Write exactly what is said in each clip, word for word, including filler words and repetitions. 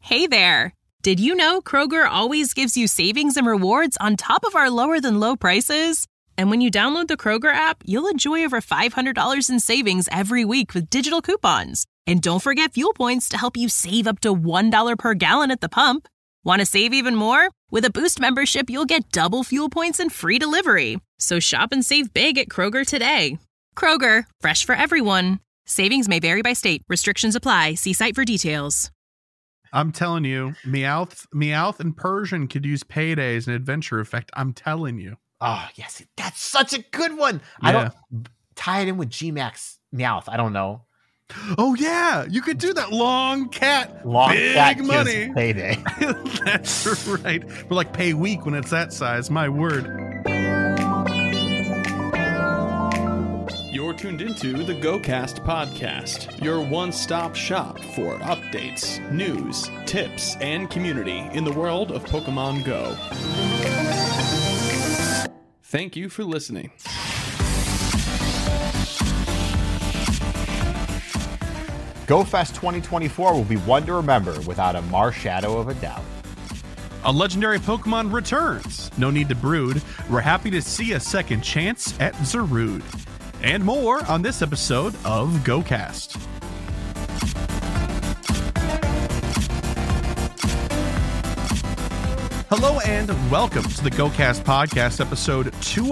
Hey there! Did you know Kroger always gives you savings and rewards on top of our lower-than-low prices? And when you download the Kroger app, you'll enjoy over five hundred dollars in savings every week with digital coupons. And don't forget fuel points to help you save up to one dollar per gallon at the pump. Want to save even more? With a Boost membership, you'll get double fuel points and free delivery. So shop and save big at Kroger today. Kroger, fresh for everyone. Savings may vary by state. Restrictions apply. See site for details. I'm telling you, Meowth, Meowth and Persian could use Payday as an adventure effect. I'm telling you. Oh, yes. That's such a good one. Yeah. I don't tie it in with G MAX Meowth. I don't know. Oh, yeah. You could do that. Long cat. Long big cat money. Payday. That's right. We're like pay week when it's that size. My word. You're tuned into the GoCast podcast, your one-stop shop for updates, news, tips, and community in the world of Pokemon Go. Thank you for listening. GoFest twenty twenty-four will be one to remember without a marshadow of a doubt. A legendary Pokemon returns. No need to brood. We're happy to see a second chance at Zarude. And more on this episode of GoCast. Hello and welcome to the GoCast podcast, episode two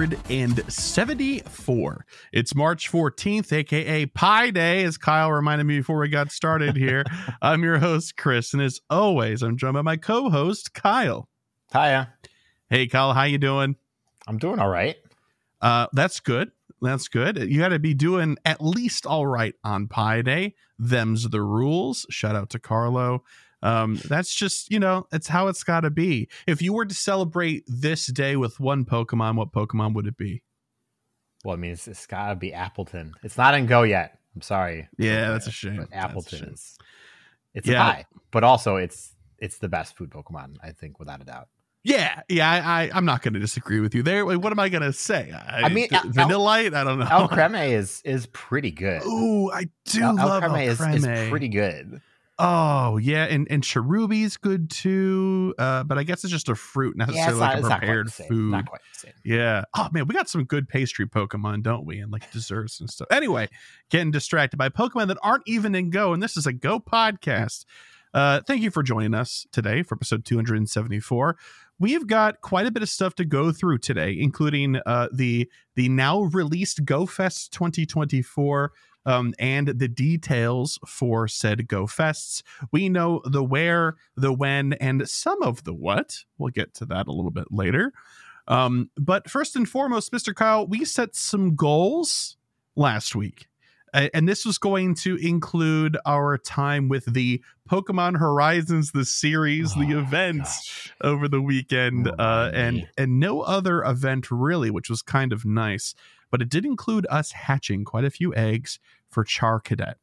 seventy-four. It's March fourteenth, aka Pi Day, as Kyle reminded me before we got started here. I'm your host, Chris, and as always, I'm joined by my co-host, Kyle. Hiya. Hey, Kyle, how you doing? I'm doing all right. Uh, that's good. That's good. You got to be doing at least all right on Pi Day. Them's the rules. Shout out to Carlo. Um, that's just, you know, it's how it's got to be. If you were to celebrate this day with one Pokemon, what Pokemon would it be? Well, I mean, it's, it's got to be Appleton. It's not in Go yet. I'm sorry. Yeah, that's a shame. But Appleton shame. is, it's yeah. a pie, but also it's it's the best food Pokemon, I think, without a doubt. Yeah, yeah, I, I, I'm not going to disagree with you there. What am I going to say? I, I mean, d- Vanillite? I don't know. Alcremie is is pretty good. Ooh, I do Al- love Alcremie. Is, Alcremie. is pretty good. Oh, yeah, and, and Cherubi's good too, uh, but I guess it's just a fruit, not Yeah, necessarily it's not, like a prepared it's not food. Not quite the same. Yeah. Oh, man, we got some good pastry Pokemon, don't we? And like desserts and stuff. Anyway, getting distracted by Pokemon that aren't even in Go, and this is a Go podcast. Uh, thank you for joining us today for episode two seventy-four. We've got quite a bit of stuff to go through today, including uh, the the now released GoFest twenty twenty-four um, and the details for said GoFests. We know the where, the when, and some of the what. We'll get to that a little bit later. Um, but first and foremost, Mister Kyle, we set some goals last week. And this was going to include our time with the Pokemon Horizons, the series, oh, the event gosh. over the weekend, oh, uh, and and no other event really, which was kind of nice. But it did include us hatching quite a few eggs for Charcadet.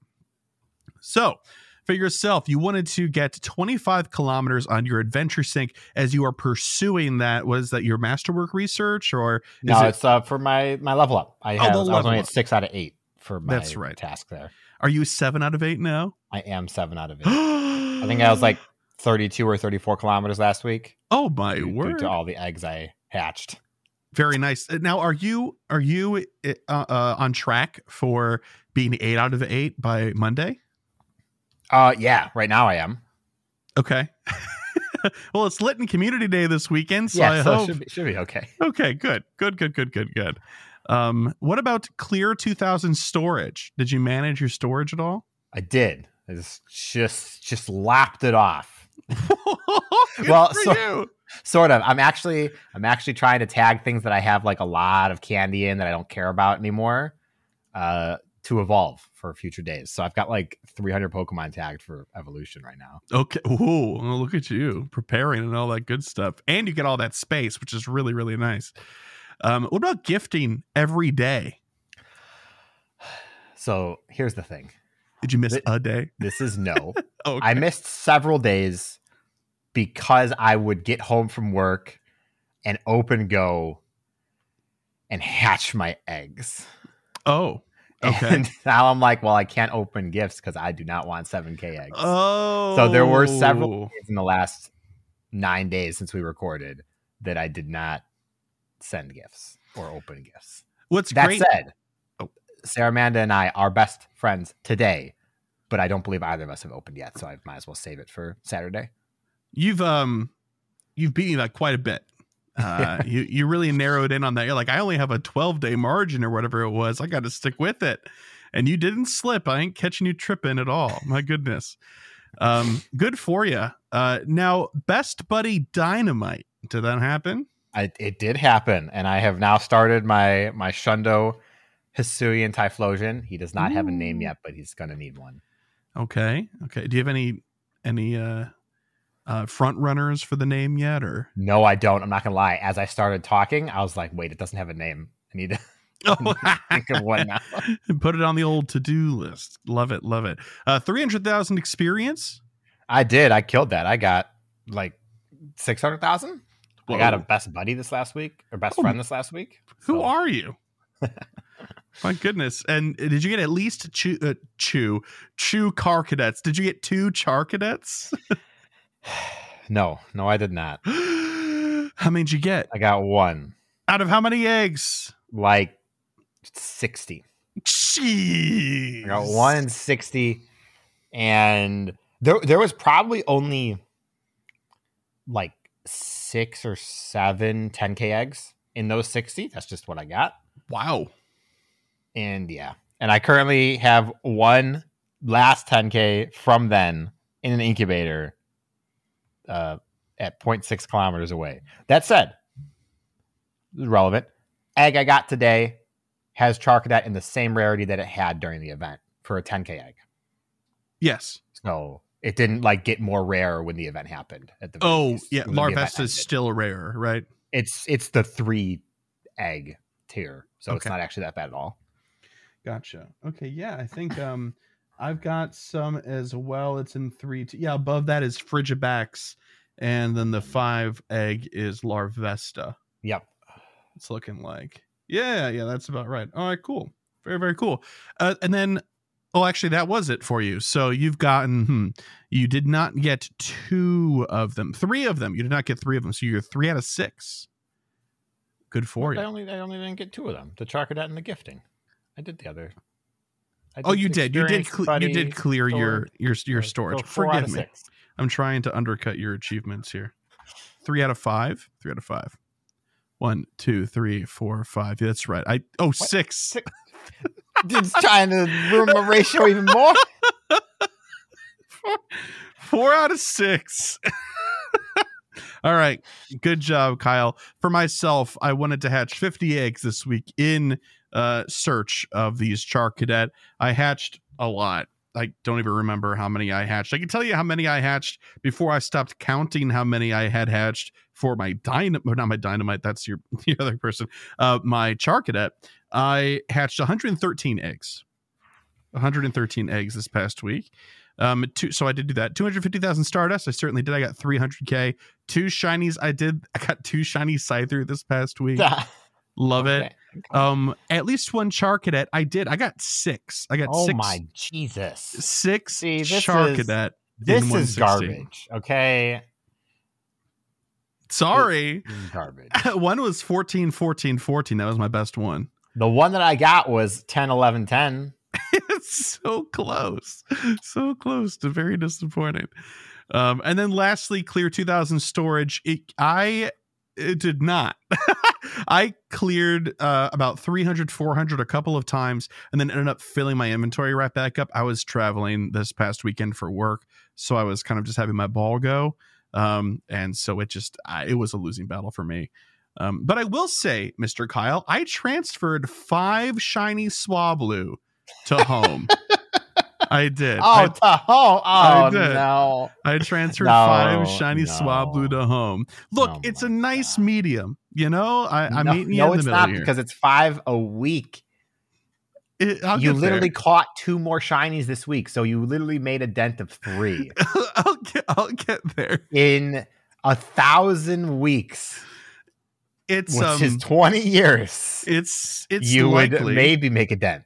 So for yourself, you wanted to get twenty-five kilometers on your adventure sync as you are pursuing that. Was that your masterwork research or? Is no, it- it's uh, for my, my level up. I, have, oh, I was only at six out of eight. For my That's right. task there. Are you seven out of eight now? I am seven out of eight. I think I was like thirty-two or thirty-four kilometers last week. Oh my due, word! Due to all the eggs I hatched. Very nice. Now, are you are you uh, uh, on track for being eight out of eight by Monday? Uh, yeah. Right now I am. Okay. Well, it's Lit in Community Day this weekend, so yeah, I so hope it should be, should be okay. Okay, good, good, good, good, good, good. Um, what about Clear two thousand storage? Did you manage your storage at all? I did. I just just, just lapped it off. Good well, for so, you. sort of. I'm actually I'm actually trying to tag things that I have like a lot of candy in that I don't care about anymore, uh, to evolve for future days. So I've got like three hundred Pokemon tagged for evolution right now. Okay. Ooh, well, look at you preparing and all that good stuff, and you get all that space, which is really, really nice. Um, what about gifting every day? So here's the thing. Did you miss Th- a day? This is no. Okay. I missed several days because I would get home from work and open Go and hatch my eggs. Oh, Okay. And now I'm like, well, I can't open gifts because I do not want seven K eggs. Oh. So there were several days in the last nine days since we recorded that I did not send gifts or open gifts. What's that great? said, oh. Sarah Amanda and I are best friends today, but I don't believe either of us have opened yet, so I might as well save it for Saturday. You've um, you've beat me by quite a bit. Uh, you you really narrowed in on that. You're like, I only have a twelve day margin or whatever it was. I got to stick with it, and you didn't slip. I ain't catching you tripping at all. My goodness. Um, good for you. Uh, now, Best Buddy Dynamite. Did that happen? I, it did happen, and I have now started my my Shundo Hisuian Typhlosion. He does not Ooh. have a name yet, but he's going to need one. Okay. Okay. Do you have any any uh, uh, front runners for the name yet, or no? I don't. I'm not going to lie. As I started talking, I was like, "Wait, it doesn't have a name. I need to." Oh. Think of one now. Put it on the old to-do list. Love it. Love it. Uh, three hundred thousand experience. I did. I killed that. I got like six hundred thousand. I got a best buddy this last week or best oh. friend this last week. So. Who are you? My goodness. And did you get at least chew, uh, chew, chew car cadets? Did you get two char cadets? no, no, I did not. How many did you get? I got one. Out of how many eggs? Like sixty. Jeez. I got one in sixty. And there, there was probably only like six or seven ten K eggs in those sixty. That's just what I got. Wow. And yeah. And I currently have one last ten K from then in an incubator uh, at zero point six kilometers away. That said, relevant. Egg I got today has Charcadet in the same rarity that it had during the event for a ten K egg. Yes. So it didn't like get more rare when the event happened. At the oh least, yeah, Larvesta is still rare, right? It's it's the three egg tier, so okay. It's not actually that bad at all. Gotcha. Okay, yeah, I think um I've got some as well. It's in three. T- yeah, above that is Frigibax, and then the five egg is Larvesta. Yep, it's looking like yeah, yeah, that's about right. All right, cool, very very cool. Uh, and then. Oh, actually, that was it for you. So you've gotten, hmm, you did not get two of them, three of them. You did not get three of them. So you're three out of six. Good for well, you. I only, I only didn't get two of them. The Charcadet and the gifting. I did the other. Did oh, you did. You did. Cl- you did clear your your your storage. So Forgive me. Six. I'm trying to undercut your achievements here. Three out of five. Three out of five. One, two, three, four, five. Yeah, that's right. I oh what? six. six. Dude's trying to ruin my ratio even more. Four, four out of six. All right. Good job, Kyle. For myself, I wanted to hatch fifty eggs this week in uh, search of these Char Cadet. I hatched a lot. I don't even remember how many I hatched. I can tell you how many I hatched before I stopped counting how many I had hatched for my dynamite, not my dynamite. That's your the other person. Uh, my Char Cadet. I hatched one hundred thirteen eggs. one hundred thirteen eggs this past week. Um, two, so I did do that. two hundred fifty thousand Stardust. I certainly did. I got three hundred K. Two shinies. I did. I got two shiny Scyther this past week. Love okay. it. Um, at least one Char Cadet. I did. I got six. I got oh six. Oh my Jesus! Six See, this Char is, Cadet. This is garbage. Okay. Sorry. Garbage. One was fourteen, fourteen, fourteen. That was my best one. The one that I got was ten, eleven, ten. It's so close. So close to very disappointing. Um, and then lastly, clear two thousand storage. It, I it did not. I cleared uh, about three hundred, four hundred a couple of times and then ended up filling my inventory right back up. I was traveling this past weekend for work, so I was kind of just having my ball go. Um, and so it just, I, it was a losing battle for me. Um, but I will say, Mister Kyle, I transferred five shiny Swablu to home. I did. Oh, I, to home. Oh, I did. No. I transferred no, five shiny no. Swablu to home. Look, oh it's a nice God. medium. You know, I, I'm no, meeting you no, in the it's middle not here. Because it's five a week. It, you literally there. caught two more shinies this week, so you literally made a dent of three. I'll get, I'll get there in a thousand weeks. It's which um, is twenty years. It's it's you likely. would maybe make a dent.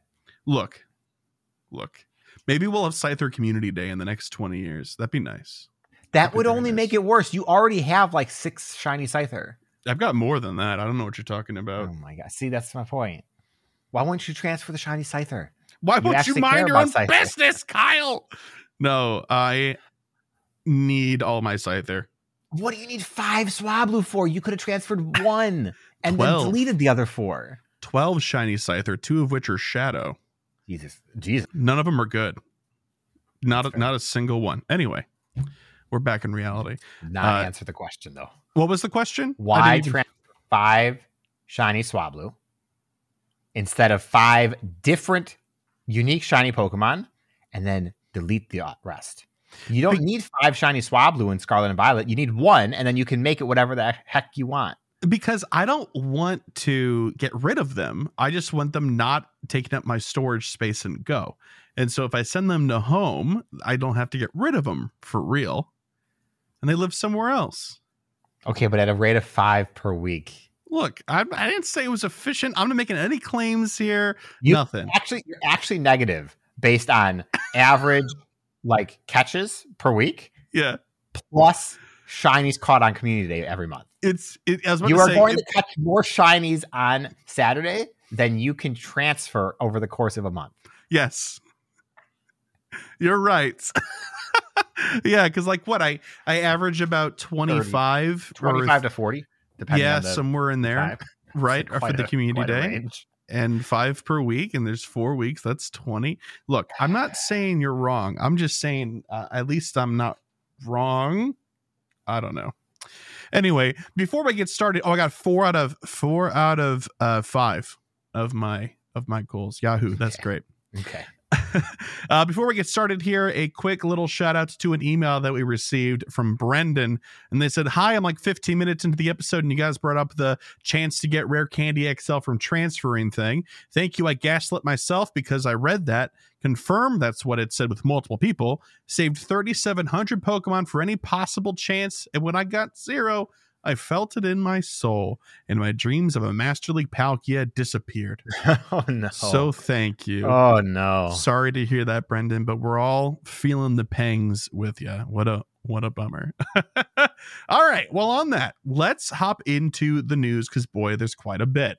Look, look. Maybe we'll have Scyther Community Day in the next twenty years. That'd be nice. That That'd would be very only nice. make it worse. You already have like six shiny Scyther. I've got more than that. I don't know what you're talking about. Oh my god! See, that's my point. Why won't you transfer the shiny Scyther? Why You won't you actually mind care your own about Scyther. business, Kyle? No, I need all my Scyther. What do you need five Swablu for? You could have transferred one and Twelve. then deleted the other four. twelve shiny Scyther, two of which are Shadow. Jesus, Jesus. None of them are good. Not a, Fair. not a single one. Anyway, we're back in reality. Not Uh, answer the question though. What was the question? I Why didn't even- transfer five shiny Swablu instead of five different unique shiny Pokemon and then delete the rest? You don't Be- need five shiny Swablu in Scarlet and Violet. You need one, and then you can make it whatever the heck you want. Because I don't want to get rid of them. I just want them not taking up my storage space and go. And so if I send them to home, I don't have to get rid of them for real. And they live somewhere else. Okay, but at a rate of five per week. Look, I, I didn't say it was efficient. I'm not making any claims here. You Nothing. Actually, you're actually negative based on average like catches per week Yeah. plus shinies caught on Community Day every month. It's it, I was about You to are say, going it- to catch more shinies on Saturday than you can transfer over the course of a month. yes. You're right. Yeah, because like what I I average about twenty-five, or- twenty-five to forty, depending yeah, on the somewhere in there, time. right? It's Or for quite the a- community quite a day. range. And five per week, and there's four weeks. That's twenty. Look, I'm not saying you're wrong. I'm just saying uh, at least I'm not wrong. I don't know. Anyway, before we get started, oh, I got four out of four out of uh, five of my of my goals. Yahoo, that's Okay. great. Okay. uh, before we get started here, a quick little shout out to an email that we received from Brendan. And they said, hi, I'm like fifteen minutes into the episode and you guys brought up the chance to get Rare Candy X L from transferring thing. Thank you. I gaslit myself because I read that. Confirmed that's what it said with multiple people. Saved thirty-seven hundred Pokemon for any possible chance. And when I got zero, I felt it in my soul, and my dreams of a Master League Palkia disappeared. Oh no. So thank you. Oh no. Sorry to hear that, Brendan, but we're all feeling the pangs with you. What a what a bummer. All right. Well, on that, let's hop into the news because boy, there's quite a bit.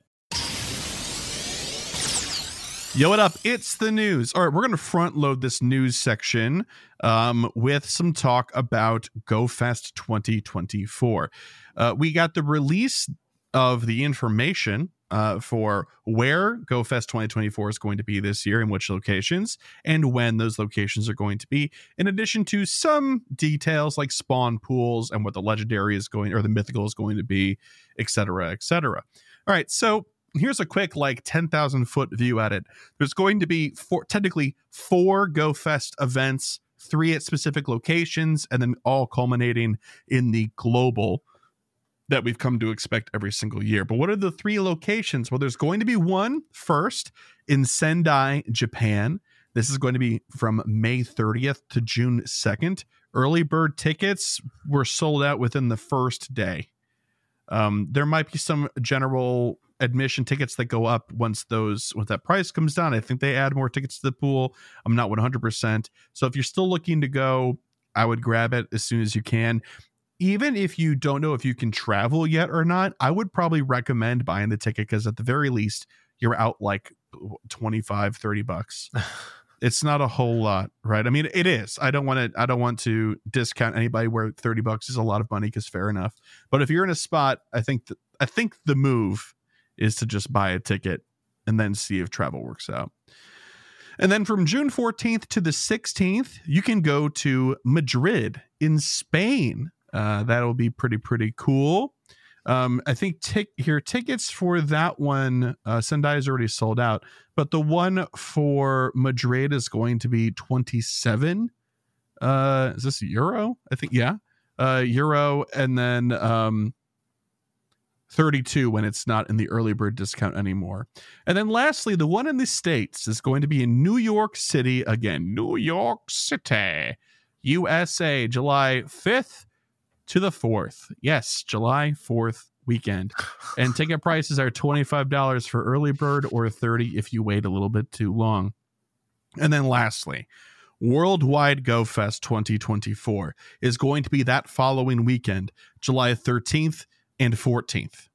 Yo, what up? It's the news. All right, we're going to front load this news section um, with some talk about GoFest twenty twenty-four. Uh, we got the release of the information uh, for where GoFest twenty twenty-four is going to be this year and which locations and when those locations are going to be, in addition to some details like spawn pools and what the legendary is going or the mythical is going to be, et cetera, et cetera. All right, so here's a quick like ten thousand foot view at it. There's going to be four, technically four GoFest events, three at specific locations, and then all culminating in the global that we've come to expect every single year. But what are the three locations? Well, there's going to be one first in Sendai, Japan. This is going to be from May thirtieth to June second. Early bird tickets were sold out within the first day. Um, there might be some general admission tickets that go up once those once that price comes down. I think they add more tickets to the pool. I'm not one hundred percent. So if you're still looking to go, I would grab it as soon as you can. Even if you don't know if you can travel yet or not, I would probably recommend buying the ticket because at the very least you're out like twenty-five, thirty bucks. It's not a whole lot, right? I mean, it is. I don't want to I don't want to discount anybody where thirty bucks is a lot of money because fair enough. But if you're in a spot, I think th- I think the move is to just buy a ticket and then see if travel works out. And then from June fourteenth to the sixteenth, you can go to Madrid in Spain. Uh, that'll be pretty, pretty cool. Um, I think tic- here tickets for that one, uh, Sendai is already sold out, but the one for Madrid is going to be twenty-seven. Uh, is this euro? I think, yeah. Uh, euro, and then um, thirty-two when it's not in the early bird discount anymore. And then lastly, the one in the States is going to be in New York City again. New York City, U S A, July fifth to the fourth. Yes, July fourth weekend. And ticket prices are twenty-five dollars for early bird or thirty dollars if you wait a little bit too long. And then lastly, Worldwide Go Fest twenty twenty-four is going to be that following weekend, July thirteenth and fourteenth.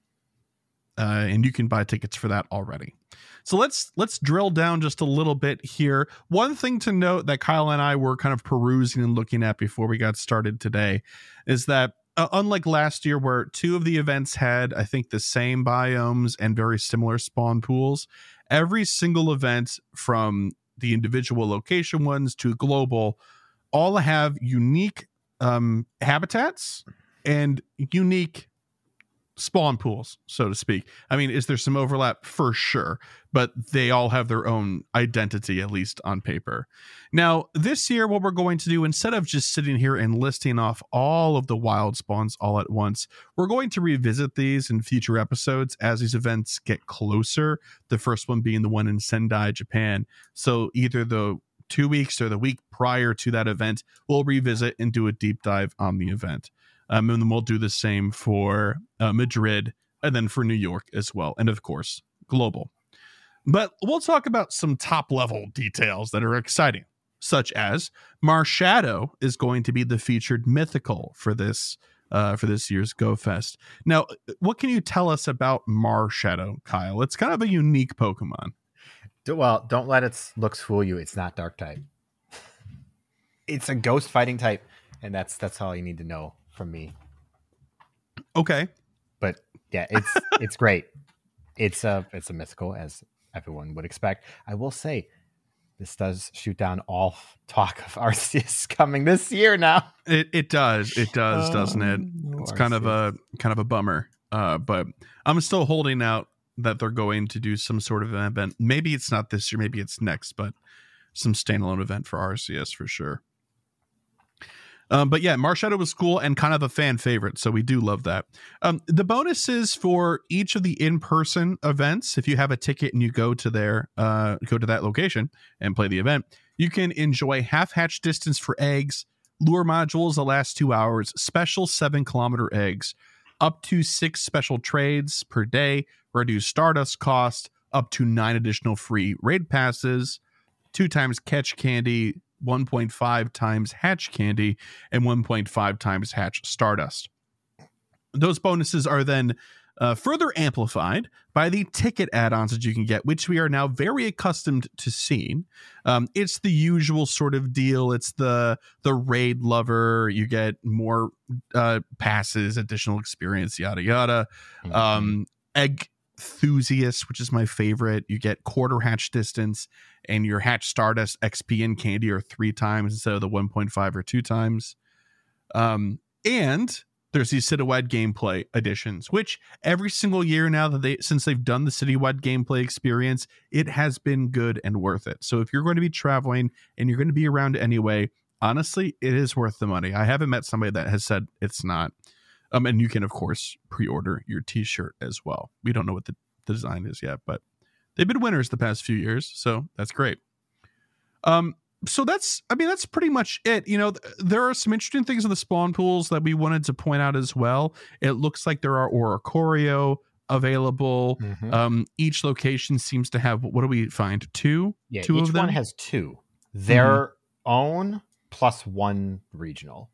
Uh, and you can buy tickets for that already. So let's let's drill down just a little bit here. One thing to note that Kyle and I were kind of perusing and looking at before we got started today is that uh, unlike last year where two of the events had, I think, the same biomes and very similar spawn pools, every single event from the individual location ones to global all have unique um, habitats and unique spawn pools, so to speak. I mean, is there some overlap? For sure, but they all have their own identity, at least on paper. Now, this year, what we're going to do, instead of just sitting here and listing off all of the wild spawns all at once, we're going to revisit these in future episodes as these events get closer. The first one being the one in Sendai, Japan. So either the two weeks or the week prior to that event, we'll revisit and do a deep dive on the event. Um, and then we'll do the same for uh, Madrid and then for New York as well. And of course, global. But we'll talk about some top level details that are exciting, such as Marshadow is going to be the featured mythical for this uh, for this year's Go Fest. Now, what can you tell us about Marshadow, Kyle? It's kind of a unique Pokemon. Well, don't let its looks fool you. It's not dark type. It's a ghost fighting type, and that's that's all you need to know from me. Okay. But yeah, it's it's great. It's a it's a mythical, as everyone would expect. I will say this does shoot down all talk of Arceus coming this year now. It it does. It does, Oh, doesn't it? no It's kind of a kind of a bummer. Uh, but I'm still holding out that they're going to do some sort of an event. Maybe it's not this year, maybe it's next, but some standalone event for Arceus for sure. Um, but yeah, Marshadow was cool and kind of a fan favorite, so we do love that. Um, the bonuses for each of the in-person events, if you have a ticket and you go to there, uh, go to that location and play the event, you can enjoy half-hatch distance for eggs, lure modules the last two hours, special seven-kilometer eggs, up to six special trades per day, reduce Stardust cost, up to nine additional free raid passes, two times catch candy, one point five times hatch candy, and one point five times hatch Stardust. Those bonuses are then uh, further amplified by the ticket add-ons that you can get, which we are now very accustomed to seeing. Um, it's the usual sort of deal. It's the the raid lover. You get more uh, passes, additional experience, yada yada. Mm-hmm. Um, egg enthusiast, which is my favorite. You get quarter hatch distance, and your hatch Stardust X P and candy are three times instead of the one point five or two times. Um, and there's these citywide gameplay editions, which every single year now that they since they've done the citywide gameplay experience, it has been good and worth it. So if you're going to be traveling and you're going to be around anyway, honestly, it is worth the money. I haven't met somebody that has said it's not. Um, and you can, of course, pre-order your t-shirt as well. We don't know what the, the design is yet, but they've been winners the past few years, so that's great. Um, so that's, I mean, that's pretty much it. You know, th- there are some interesting things in the spawn pools that we wanted to point out as well. It looks like there are Oricorio available. Mm-hmm. Um, each location seems to have, what do we find? Two? Yeah, two each of them? one has two. Their mm-hmm. own plus one regional.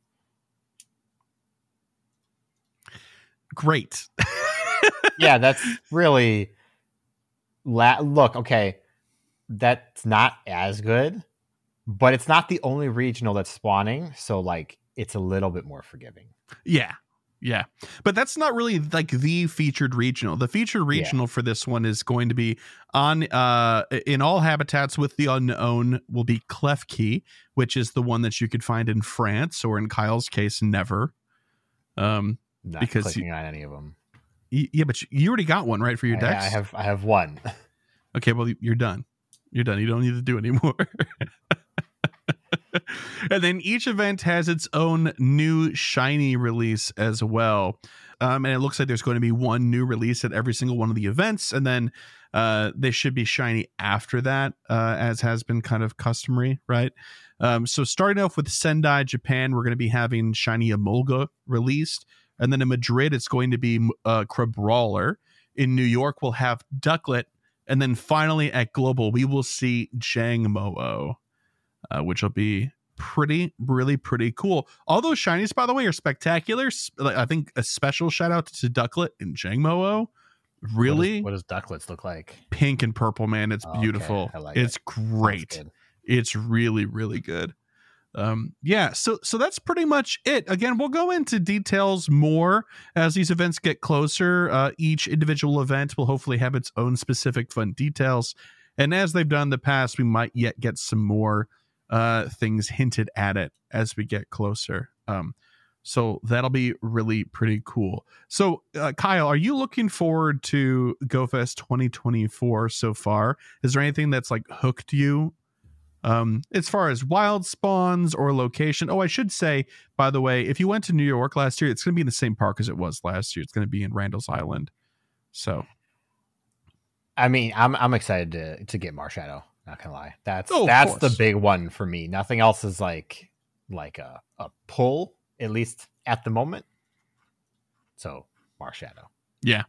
Great. Yeah, that's really la- look, okay, that's not as good, but it's not the only regional that's spawning, so like it's a little bit more forgiving. Yeah. Yeah. But that's not really like the featured regional. The featured regional yeah. for this one is going to be on uh in all habitats with the unknown will be Klefki, which is the one that you could find in France, or in Kyle's case, never. Um Not because clicking you, on any of them. Yeah, but you already got one, right, for your I, decks? I have I have one. Okay, well, you're done. You're done. You don't need to do anymore. And then each event has its own new shiny release as well. Um, and it looks like there's going to be one new release at every single one of the events. And then uh, they should be shiny after that, uh, as has been kind of customary, right? Um, so starting off with Sendai, Japan, we're going to be having shiny Emolga released. And then in Madrid, it's going to be uh, Crabrawler. In New York, we'll have Ducklet. And then finally at Global, we will see Jangmo-O, uh, which will be pretty, really pretty cool. All those shinies, by the way, are spectacular. I think a special shout out to Ducklet and Jangmo-O. Really? What, does, what does Ducklets look like? Pink and purple, man. It's oh, beautiful. Okay. I like it's it. great. It's really, really good. Um, yeah, so so that's pretty much it. Again, we'll go into details more as these events get closer. Uh, each individual event will hopefully have its own specific fun details. And as they've done in the past, we might yet get some more uh, things hinted at it as we get closer. Um, so that'll be really pretty cool. So, uh, Kyle, are you looking forward to GoFest twenty twenty-four so far? Is there anything that's like hooked you? Um, as far as wild spawns or location. Oh, I should say, by the way, if you went to New York last year, it's going to be in the same park as it was last year. It's going to be in Randall's Island. So, I mean, I'm I'm excited to to get Marshadow. Not gonna lie, that's oh, that's the big one for me. Nothing else is like like a a pull, at least at the moment. So Marshadow. Yeah.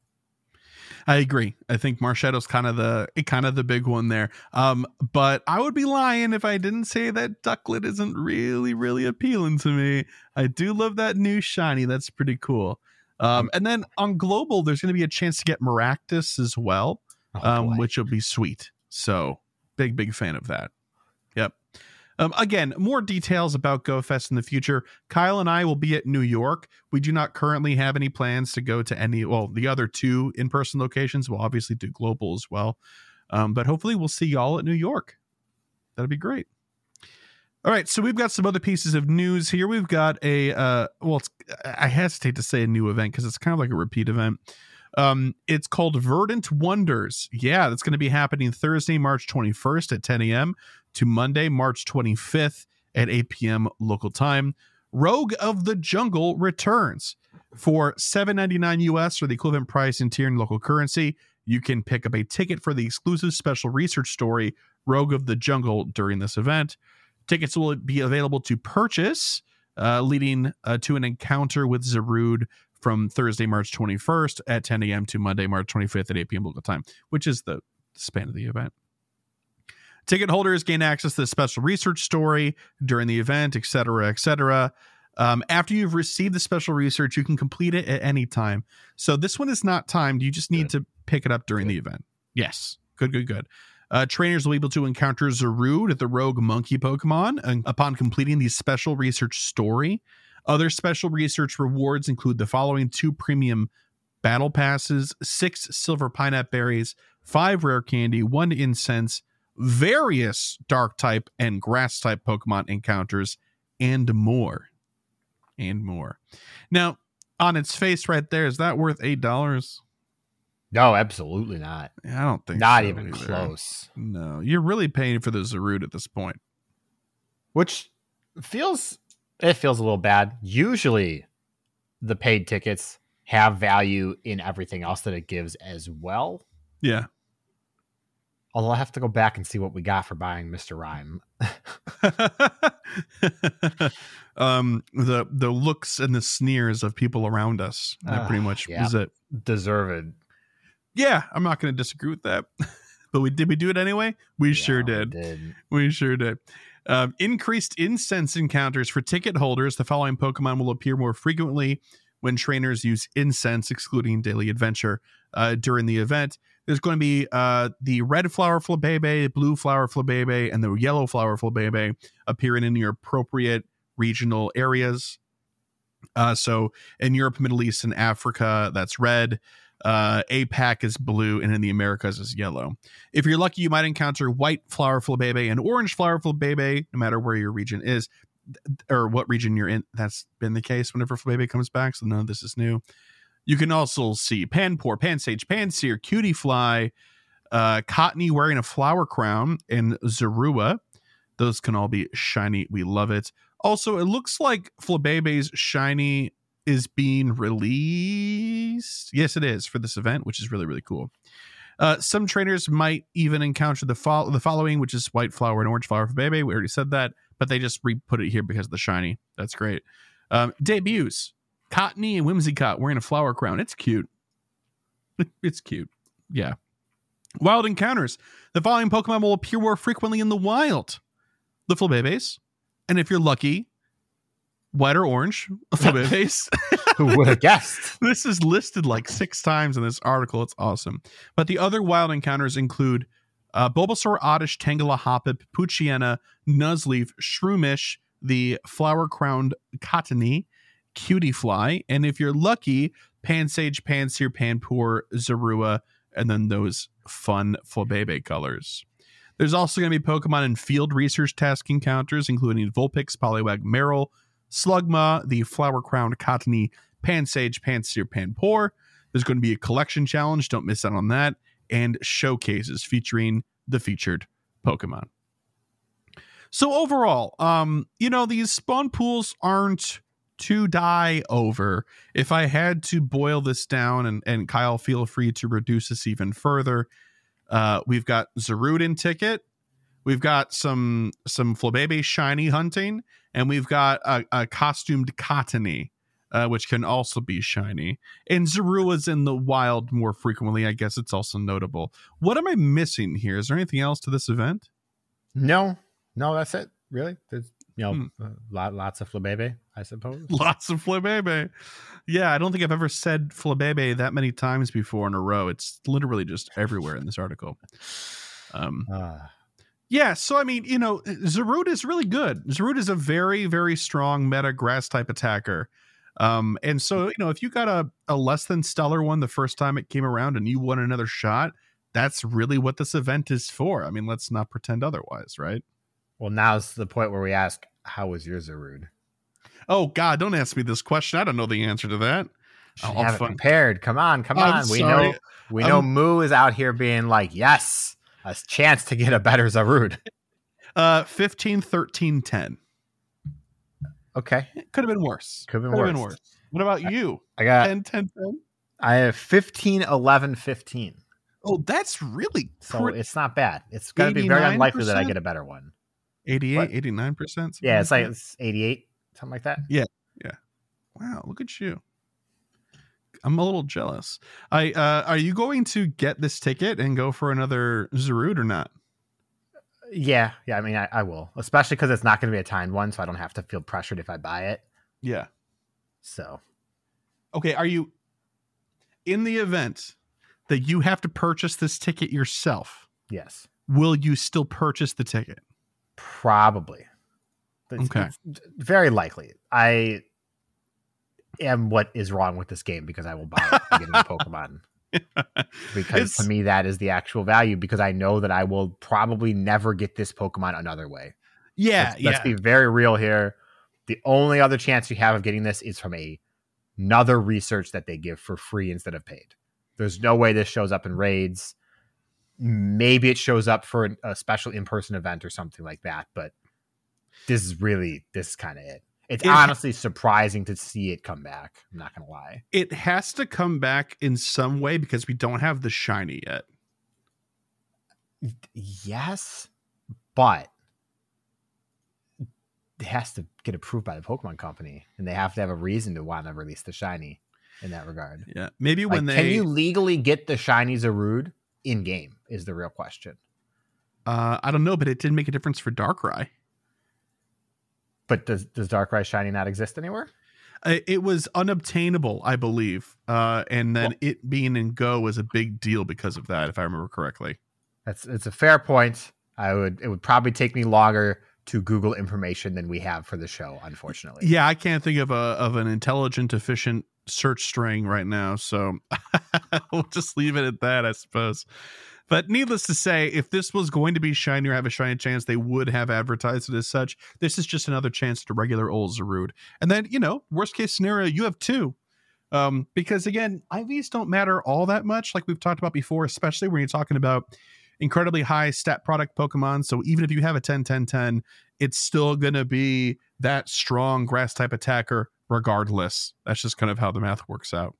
I agree. I think Marshadow's kind of the kind of the big one there. Um, but I would be lying if I didn't say that Ducklet isn't really, really appealing to me. I do love that new shiny. That's pretty cool. Um, and then on Global, there's going to be a chance to get Maractus as well, Oh, um, boy. which will be sweet. So big, big fan of that. Yep. Um, again, more details about GoFest in the future. Kyle and I will be at New York. We do not currently have any plans to go to any, well, the other two in-person locations. We'll obviously do Global as well. Um, but hopefully we'll see y'all at New York. That'd be great. All right, so we've got some other pieces of news here. We've got a, uh, well, it's, I hesitate to say a new event because it's kind of like a repeat event. Um, it's called Verdant Wonders. Yeah, that's going to be happening Thursday, March twenty-first at ten a.m. to Monday, March twenty-fifth at eight p.m. local time. Rogue of the Jungle returns for seven ninety-nine U S or the equivalent price in tier and local currency. You can pick up a ticket for the exclusive special research story, Rogue of the Jungle, during this event. Tickets will be available to purchase, uh, leading uh, to an encounter with Zarude from Thursday, March twenty-first at ten a.m. to Monday, March twenty-fifth at eight p.m. local time, which is the span of the event. Ticket holders gain access to the special research story during the event, et cetera, et cetera. Um, after you've received the special research, you can complete it at any time. So this one is not timed. You just need good. to pick it up during good. the event. Yes. Good, good, good. Uh, trainers will be able to encounter Zarude at the Rogue Monkey Pokemon and upon completing the special research story. Other special research rewards include the following: two premium battle passes, six silver pineapple berries, five rare candy, one incense, various dark type and grass type Pokemon encounters, and more. And more. Now, on its face right there, is that worth eight dollars? No, absolutely not. I don't think not so even either. close. No, you're really paying for the Zarude at this point. Which feels, it feels a little bad. Usually the paid tickets have value in everything else that it gives as well. Yeah. Although I have to go back and see what we got for buying Mister Rhyme. um, the the looks and the sneers of people around us. That uh, pretty much yeah. was it. Deserved. Yeah, I'm not going to disagree with that. But we did we do it anyway? We yeah, sure did. We, did. we sure did. Um, increased incense encounters for ticket holders. The following Pokemon will appear more frequently when trainers use incense, excluding daily adventure, uh, during the event. There's going to be uh, the red flower Flabebe, blue flower Flabebe, and the yellow flower Flabebe appearing in your appropriate regional areas. Uh, so in Europe, Middle East, and Africa, that's red. Uh, A PAC is blue, and in the Americas is yellow. If you're lucky, you might encounter white flower Flabebe and orange flower Flabebe, no matter where your region is, or what region you're in. That's been the case whenever Flabebe comes back, so none of this is new. You can also see Panpour, Pansage, Pansear, Cutiefly, uh, Cottony wearing a flower crown, and Zorua. Those can all be shiny. We love it. Also, it looks like Flabebe's shiny is being released. Yes, it is for this event, which is really, really cool. Uh, some trainers might even encounter the, fo- the following, which is white flower and orange flower Flabebe. We already said that, but they just re-put it here because of the shiny. That's great. Um, debuts. Cottony and Whimsicott wearing a flower crown. It's cute. It's cute. Yeah. Wild encounters. The following Pokemon will appear more frequently in the wild. The Flabébés. And if you're lucky, white or orange Flabébés. Who would have guessed? This is listed like six times in this article. It's awesome. But the other wild encounters include uh, Bulbasaur, Oddish, Tangela, Hoppip, Poochyena, Nuzleaf, Shroomish, the flower-crowned Cottony, Cutiefly, and if you're lucky, Pansage, Pansear, Panpour, Zorua, and then those fun Flabébé colors. There's also going to be Pokemon in field research task encounters, including Vulpix, Poliwag, Marill, Slugma, the flower-crowned Cottony, Pansage, Pansear, Panpour. There's going to be a collection challenge. Don't miss out on that. And showcases featuring the featured Pokemon. So overall, um, you know, these spawn pools aren't to die over. If I had to boil this down, and, and Kyle, feel free to reduce this even further, uh, we've got Zarude ticket, we've got some some Flabébé shiny hunting, and we've got a, a costumed Cottony, uh, which can also be shiny. And Zorua's in the wild more frequently. I guess it's also notable. What am I missing here? Is there anything else to this event? No, no, that's it. Really? There's, you know, Hmm. uh, lot, lots of Flabébé, I suppose. Lots of Flabébé. Yeah, I don't think I've ever said Flabébé that many times before in a row. It's literally just everywhere in this article. Um, Uh, yeah, so I mean, you know, Zarude is really good. Zarude is a very, very strong meta grass type attacker. Um, and so, you know, if you got a, a less than stellar one the first time it came around and you won another shot, that's really what this event is for. I mean, let's not pretend otherwise, right? well, now's the point where we ask, how was your Zarude? Oh, God, don't ask me this question. I don't know the answer to that. Should I'll have it fun- prepared. Come on, come I'm on. We sorry. know we know I'm- Moo is out here being like, yes, a chance to get a better Zarude. Uh, fifteen, thirteen, ten. Okay. It could have been worse. Could have Could been have been worse. worse. What about you? I got ten, ten, ten? I have fifteen, eleven, fifteen. Oh, that's really So pretty. it's not bad. It's going to be very unlikely that I eighty-nine percent? get a better one. eighty-eight, What? eighty-nine percent. Yeah, it's like it's eighty-eight, something like that. Wow, look at you. I'm a little jealous. I uh are you going to get this ticket and go for another Zarude or not? Yeah, yeah. I mean, I, I will, especially because it's not going to be a timed one, so I don't have to feel pressured if I buy it. Yeah. So Okay, are you in the event that you have to purchase this ticket yourself? yes, Will you still purchase the ticket? probably. It's- Okay. it's very likely. I am what is wrong with this game because I will buy it and get a Pokemon. Because It's- to me, that is the actual value because I know that I will probably never get this Pokemon another way. Yeah, let's, yeah. let's be very real here. The only other chance you have of getting this is from a, another research that they give for free instead of paid. There's no way this shows up in raids. Maybe it shows up for an, a special in-person event or something like that, but this is really, this is kind of it. It's It- honestly surprising to see it come back. I'm not going to lie. It has to come back in some way because we don't have the shiny yet. Yes, but it has to get approved by the Pokemon Company, and they have to have a reason to want to release the shiny in that regard. Yeah. Maybe Like, when they can you legally get the shiny Zarude in game is the real question. uh I don't know, but it did make a difference for Darkrai. But does does Darkrai shiny not exist anywhere? Uh, It was unobtainable, I believe. Uh and then Well- it being in Go was a big deal because of that, if I remember correctly. That's it's a fair point. I would it would probably take me longer to Google information than we have for the show, unfortunately. Yeah, I can't think of a of an intelligent, efficient search string right now, so we'll just leave it at that, I suppose. But needless to say, if this was going to be shiny or have a shiny chance, they would have advertised it as such. This is just another chance to regular old Zarude. And then, you know, worst case scenario, you have two. Um, because again, I Vs don't matter all that much, like we've talked about before, especially when you're talking about incredibly high stat product Pokemon. So even if you have a ten ten ten, it's still going to be that strong grass type attacker regardless. That's just kind of how the math works out.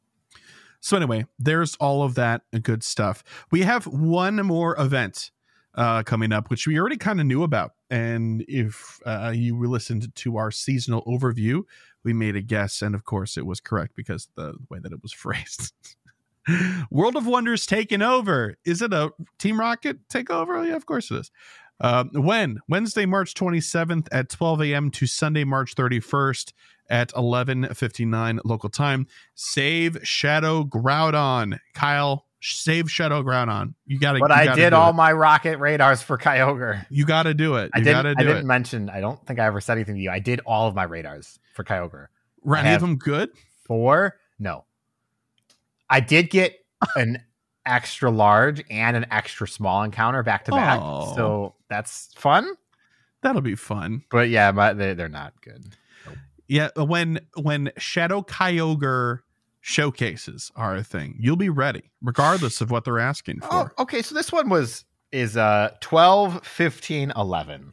So anyway, there's all of that good stuff. We have one more event uh, coming up, which we already kind of knew about. And if uh, you listened to our seasonal overview, we made a guess. And of course, it was correct because the way that it was phrased. World of Wonders taking over. Is it a Team Rocket takeover? Yeah, of course it is. Uh, when? Wednesday, March twenty-seventh at twelve a.m. to Sunday, March thirty-first at eleven fifty-nine local time. Save Shadow Groudon. Kyle, save Shadow Groudon. You got to But you I gotta did do all it. my rocket radars for Kyogre. You got to do it. I You didn't, got to I do didn't it. mention, I don't think I ever said anything to you. I did all of my radars for Kyogre. Were I any of have them good? Four? No. I did get an extra large and an extra small encounter back to back. Oh. So that's fun. That'll be fun. But yeah, but they, they're not good. Nope. Yeah, when when Shadow Kyogre showcases are a thing, you'll be ready, regardless of what they're asking for. Oh, okay, so this one was is uh twelve, fifteen, eleven.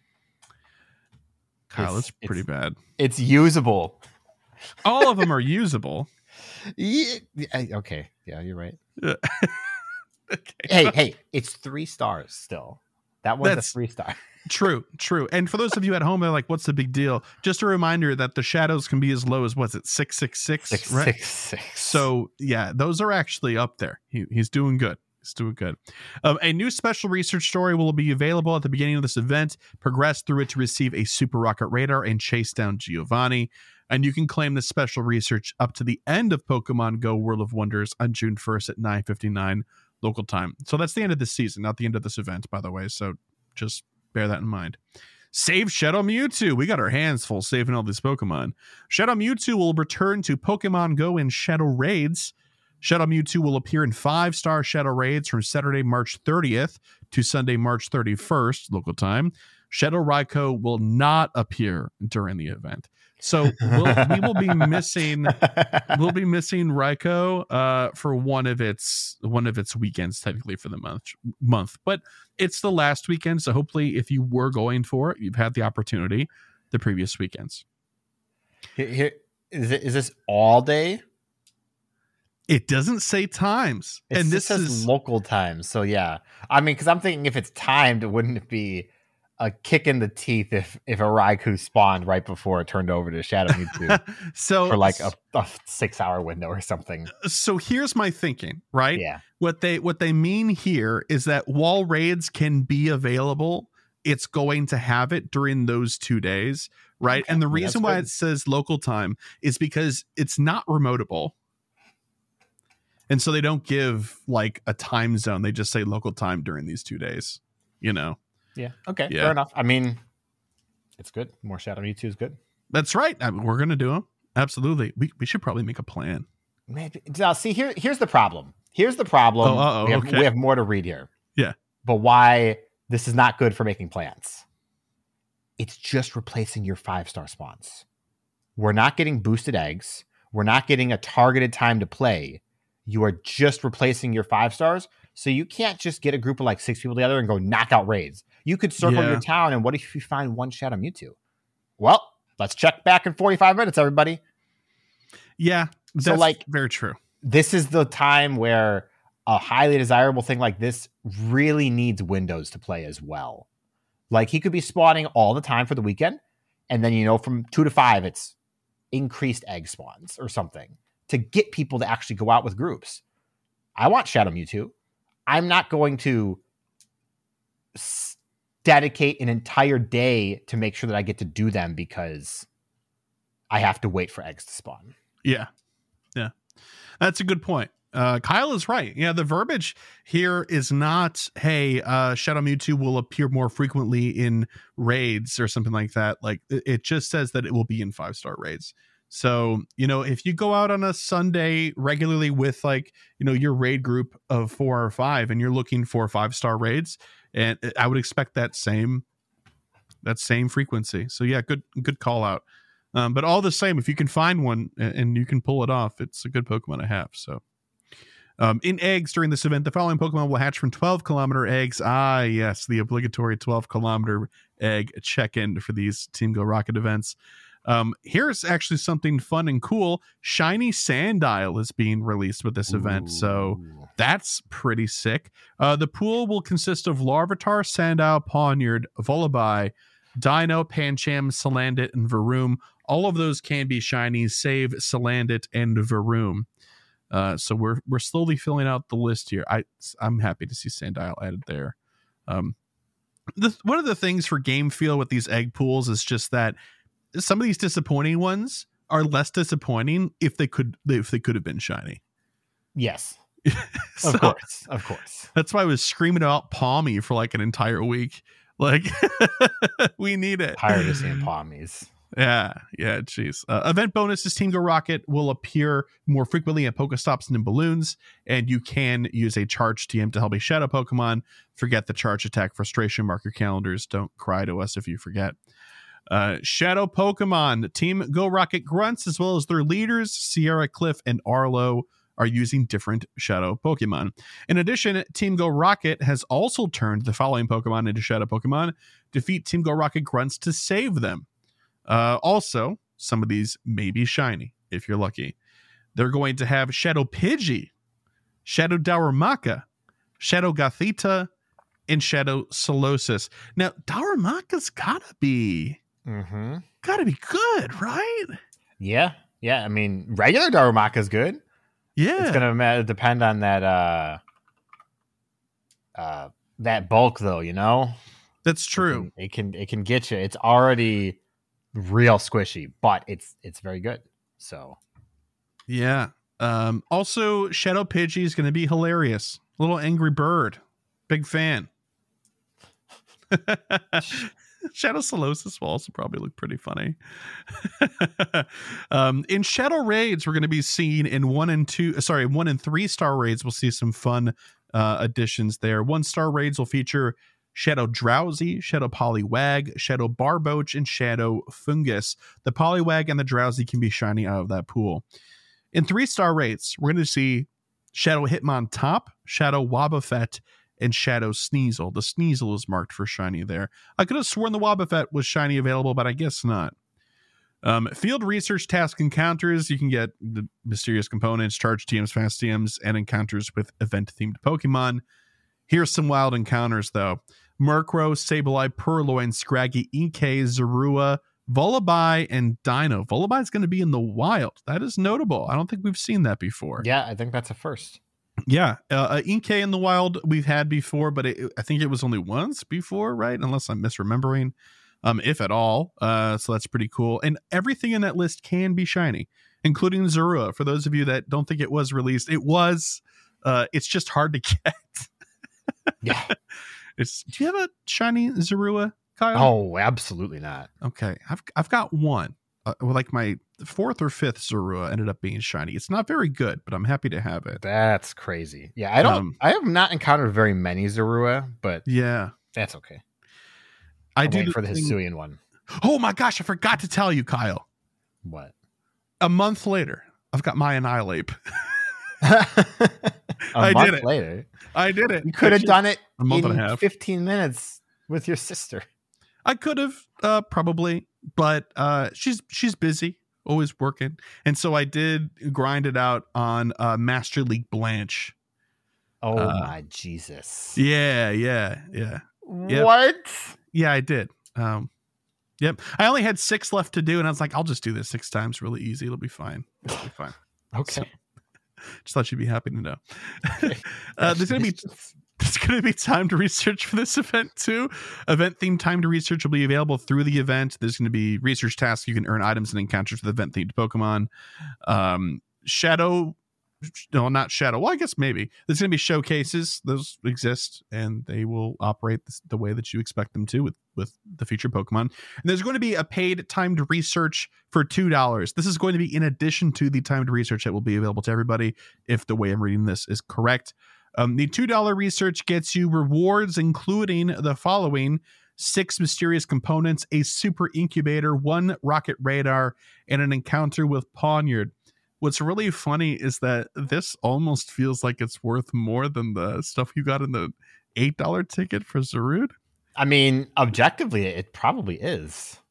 Kyle, It's- that's pretty it's- bad. It's usable. All of them are usable. Yeah, I- okay, yeah, you're right. Yeah. Okay. Hey, hey, it's three stars still. That was That's- a three star. True, true. And for those of you at home, they're like, what's the big deal? Just a reminder that the shadows can be as low as, what's it, six six six? Six, Right? six, six. So, yeah, those are actually up there. He, he's doing good. He's doing good. Um, a new special research story will be available at the beginning of this event. Progress through it to receive a Super Rocket Radar and chase down Giovanni. And you can claim this special research up to the end of Pokemon Go World of Wonders on June first at nine fifty-nine local time. So that's the end of this season, not the end of this event, by the way. So just bear that in mind. Save Shadow Mewtwo. We got our hands full saving all these Pokemon. Shadow Mewtwo will return to Pokemon Go in Shadow Raids. Shadow Mewtwo will appear in five-star Shadow Raids from Saturday, March thirtieth to Sunday, March thirty-first local time. Shadow Raikou will not appear during the event. So we'll, we will be missing we'll be missing Raikou uh, for one of its one of its weekends, technically for the month month. But it's the last weekend, so hopefully, if you were going for it, you've had the opportunity the previous weekends. Here, here, is, it, is this all day? It doesn't say times, It's, and this this says is local time. So yeah, I mean, because I'm thinking if it's timed, wouldn't it be a kick in the teeth if if a Raikou spawned right before it turned over to Shadow Mewtwo so for like a, a six hour window or something? So here's my thinking, right? Yeah. What they what they mean here is that while raids can be available, it's going to have it during those two days, right? Okay. And the Yeah, reason that's why good. it says local time is because it's not remotable. And so they don't give like a time zone. They just say local time during these two days, you know? Yeah. Okay. Yeah. Fair enough. I mean, it's good. More Shadow Mewtwo is good. That's right. I mean, we're going to do them. Absolutely. We, we should probably make a plan. Maybe. Now, see, here, here's the problem. Here's the problem. Oh, uh-oh, we, have, okay. we have more to read here. Yeah. But why this is not good for making plans. It's just replacing your five-star spawns. We're not getting boosted eggs. We're not getting a targeted time to play. You are just replacing your five stars. So you can't just get a group of like six people together and go knock out raids. You could circle Yeah. your town, and what if you find one Shadow Mewtwo? Well, let's check back in forty-five minutes, everybody. Yeah. That's So, like- very true. This is the time where a highly desirable thing like this really needs windows to play as well. Like, he could be spawning all the time for the weekend, and then, you know, from two to five, it's increased egg spawns or something to get people to actually go out with groups. I want Shadow Mewtwo. I'm not going to s- dedicate an entire day to make sure that I get to do them because I have to wait for eggs to spawn. Yeah. Yeah. That's a good point. Uh, Kyle is right. Yeah, the verbiage here is not, hey, uh, Shadow Mewtwo will appear more frequently in raids or something like that. Like, it, it just says that it will be in five-star raids. So, you know, if you go out on a Sunday regularly with, like, you know, your raid group of four or five and you're looking for five-star raids, and I would expect that same that same frequency. So, yeah, good good call out. Um, but all the same, if you can find one and, and you can pull it off, it's a good Pokemon to have. So, um, in eggs during this event, the following Pokemon will hatch from twelve kilometer eggs. Ah, yes, the obligatory twelve kilometer egg check-in for these Team Go Rocket events. Um, here's actually something fun and cool. Shiny Sandile is being released with this event, so Ooh. that's pretty sick. Uh, the pool will consist of Larvitar, Sandile, Pawniard, Vullaby, Dino, Pancham, Salandit, and Varoom. All of those can be shinies, save Salandit and Varoom. Uh, so we're we're slowly filling out the list here. I I'm happy to see Sandile added there. Um, the, one of the things for Game Feel with these egg pools is just that some of these disappointing ones are less disappointing if they could if they could have been shiny. Yes, So, of course, of course. That's why I was screaming about Palmy for like an entire week. Like, we need it. Tired of seeing Palmies. Yeah, yeah, jeez. Uh, event bonuses: Team Go Rocket will appear more frequently at Pokestops and in balloons, and you can use a charge T M to help a shadow Pokemon. Forget the charge attack frustration. Mark your calendars. Don't cry to us if you forget. Uh, shadow Pokemon. Team Go Rocket grunts, as well as their leaders, Sierra, Cliff, and Arlo, are using different shadow Pokemon. In addition, Team Go Rocket has also turned the following Pokemon into shadow Pokemon. Defeat Team Go Rocket grunts to save them. Uh, also, some of these may be shiny, if you're lucky. They're going to have Shadow Pidgey, Shadow Darumaka, Shadow Gothita, and Shadow Solosis. Now, Darumaka's gotta be, Mm-hmm. gotta be good, right? Yeah, yeah. I mean, regular Darumaka is good. Yeah. It's gonna ma- depend on that uh, uh, that bulk, though. You know, That's true. It can, it can it can get you. It's already real squishy, but it's it's very good. So Yeah. Um, also, Shadow Pidgey is going to be hilarious. Little angry bird. Big fan. Shadow Solosis will also probably look pretty funny. um, in Shadow Raids, we're going to be seeing in one and two, sorry, one and three star raids, we'll see some fun uh, additions there. One star raids will feature Shadow Drowsy, Shadow Poliwag, Shadow Barboach, and Shadow Fungus. The Poliwag and the Drowsy can be shiny out of that pool. In three-star rates, we're going to see Shadow Hitmontop, Shadow Wobbuffet, and Shadow Sneasel. The Sneasel is marked for shiny there. I could have sworn the Wobbuffet was shiny available, but I guess not. Um, field research task encounters, you can get the mysterious components, charge T Ms, fast T Ms, and encounters with event-themed Pokemon. Here's some wild encounters, though. Murkrow, Sableye, Purloin, Scraggy, Inkay, Zorua, Vullaby, and Dino. Vullaby is going to be in the wild. That is notable. I don't think we've seen that before. yeah, I think that's a first. Yeah. Uh, uh, Inkay in the wild we've had before, but it, I think it was only once before, right? Unless I'm misremembering, um, if at all. Uh, so that's pretty cool. And everything in that list can be shiny, including Zorua. For those of you that don't think it was released, it was. Uh, it's just hard to get. Yeah. It's, do you have a shiny Zorua, Kyle? Oh, absolutely not. Okay. I've I've got one. Uh, well, like my fourth or fifth Zorua ended up being shiny. It's not very good, but I'm happy to have it. That's crazy. Yeah, I don't. Um, I have not encountered very many Zorua, but Yeah. that's okay. I I'm do waiting the for the thing- Hisuian one. Oh my gosh, I forgot to tell you, Kyle. What? A month later, I've got my Annihilape. a I month did it. later. I did it. You could have Actually, done it a month in and a half. fifteen minutes with your sister. I could have, uh, probably, but uh, she's she's busy, always working, and so I did grind it out on uh, Master League Blanche. Oh Uh, my Jesus. Yeah, yeah, yeah, Yep. What? yeah. I did. Um, yep. I only had six left to do, and I was like, I'll just do this six times, really easy. It'll be fine. It'll be fine. Okay. Just thought you'd be happy to know. uh, there's gonna be There's going to be time to research for this event too. Event themed time to research will be available through the event. There's going to be research tasks. You can earn items and encounters with event themed Pokemon. Um, Shadow, no, not Shadow. Well, I guess maybe there's going to be showcases. Those exist and they will operate the, the way that you expect them to with, with the featured Pokemon. And there's going to be a paid timed research for two dollars. This is going to be in addition to the timed research that will be available to everybody if the way I'm reading this is correct. Um, the two dollars research gets you rewards, including the following: six mysterious components, a super incubator, one rocket radar, and an encounter with Pawniard. What's really funny is that this almost feels like it's worth more than the stuff you got in the eight dollars ticket for Zarude. I mean, objectively, it probably is.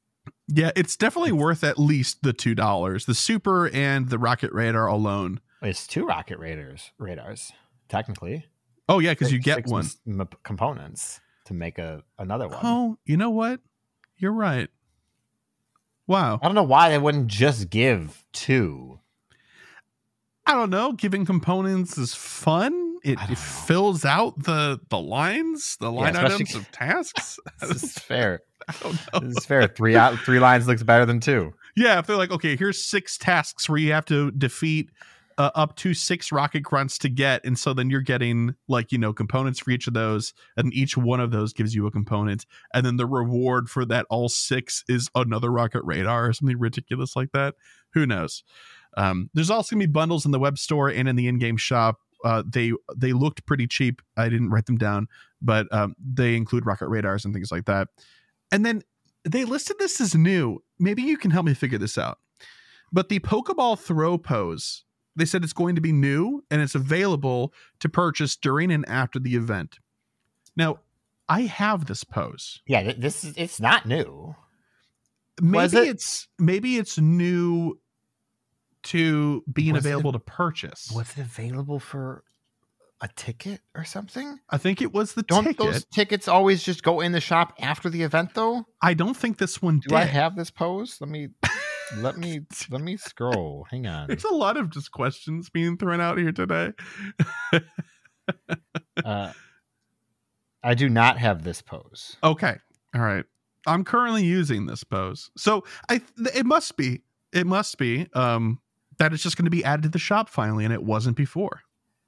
Yeah, it's definitely worth at least the two dollars. The Super and the Rocket Radar alone. It's two Rocket Raiders radars, technically. Oh, yeah, because you Six- get six one. m- components to make a another one. Oh, you know what? You're right. Wow. I don't know why they wouldn't just give two. I don't know. Giving components is fun. It, I don't it know. fills out the the lines, the line especially- items of tasks. This is fair. I don't know. This is fair. Three out, three lines looks better than two. Yeah, if they're like, okay, here's six tasks where you have to defeat uh, up to six rocket grunts to get, and so then you're getting like, you know, components for each of those, and each one of those gives you a component, and then the reward for that all six is another rocket radar or something ridiculous like that. Who knows? Um, there's also gonna be bundles in the web store and in the in-game shop. Uh, they they looked pretty cheap. I didn't write them down, but um, they include rocket radars and things like that. And then they listed this as new. Maybe you can help me figure this out. But the Pokeball throw pose, they said it's going to be new and it's available to purchase during and after the event. Now, I have this pose. Yeah, th- this is it's not new. Maybe it? it's maybe it's new to being Was it- available to purchase. Was it available for a ticket or something? I think it was the Don't ticket. those tickets always just go in the shop after the event though? I don't think this one Do did. I have this pose? Let me let me let me scroll. Hang on. There's a lot of just questions being thrown out here today. Uh, I do not have this pose. Okay. All right. I'm currently using this pose. So I it must be it must be um that it's just going to be added to the shop finally, and it wasn't before.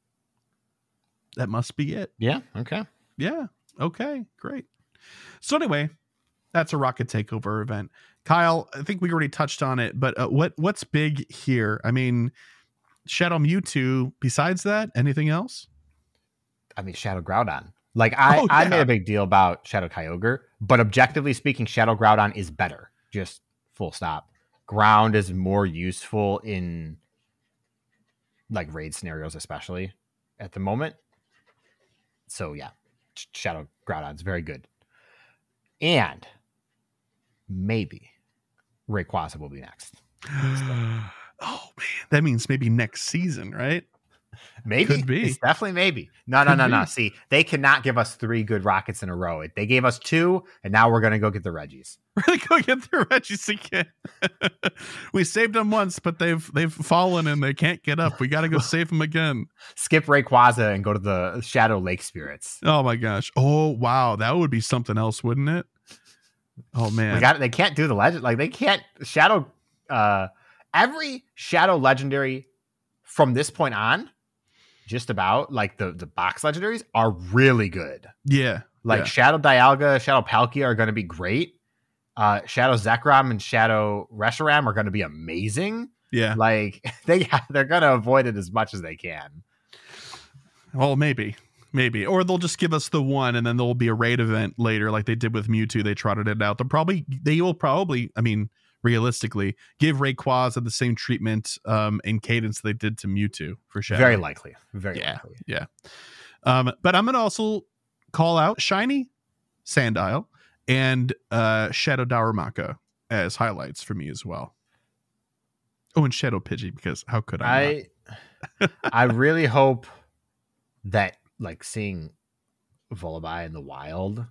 That must be it. Yeah. Okay. Yeah. Okay. Great. So anyway, that's a Rocket Takeover event. Kyle, I think we already touched on it, but uh, what what's big here? I mean, Shadow Mewtwo. Besides that, anything else? I mean, Shadow Groudon. Like I, Oh, I yeah. made a big deal about Shadow Kyogre, but objectively speaking, Shadow Groudon is better. Just full stop. Ground is more useful in like raid scenarios, especially at the moment. So yeah, Sh- Shadow Groudon's very good. And maybe Rayquaza will be next. Oh man, that means maybe next season, right? Maybe. Could be. It's definitely maybe. No, no, Could no, no. be. See, they cannot give us three good rockets in a row. They gave us two, and now we're going to go get the Reggies. We're gonna go get the Reggies again. We saved them once, but they've they've fallen and they can't get up. We got to go save them again. Skip Rayquaza and go to the Shadow Lake Spirits. Oh my gosh! Oh wow, that would be something else, wouldn't it? Oh man, We got. They can't do the legend. Like they can't Shadow. Uh, every Shadow Legendary from this point on, just about like the the box legendaries are really good. yeah, Like yeah. Shadow Dialga, Shadow Palkia are going to be great. Uh, Shadow Zekrom and Shadow Reshiram are going to be amazing. yeah. Like they they're going to avoid it as much as they can. Well, maybe, maybe, or they'll just give us the one, and then there'll be a raid event later, like they did with Mewtwo. They trotted it out. They'll probably, they will probably, I mean, realistically, give Rayquaza the same treatment um, and cadence they did to Mewtwo for Shadow. Very likely. Very Yeah. likely. Yeah. Um, but I'm going to also call out Shiny, Sandile, and uh, Shadow Darumaka as highlights for me as well. Oh, and Shadow Pidgey, because how could I? I I really hope that like seeing Vullaby in the wild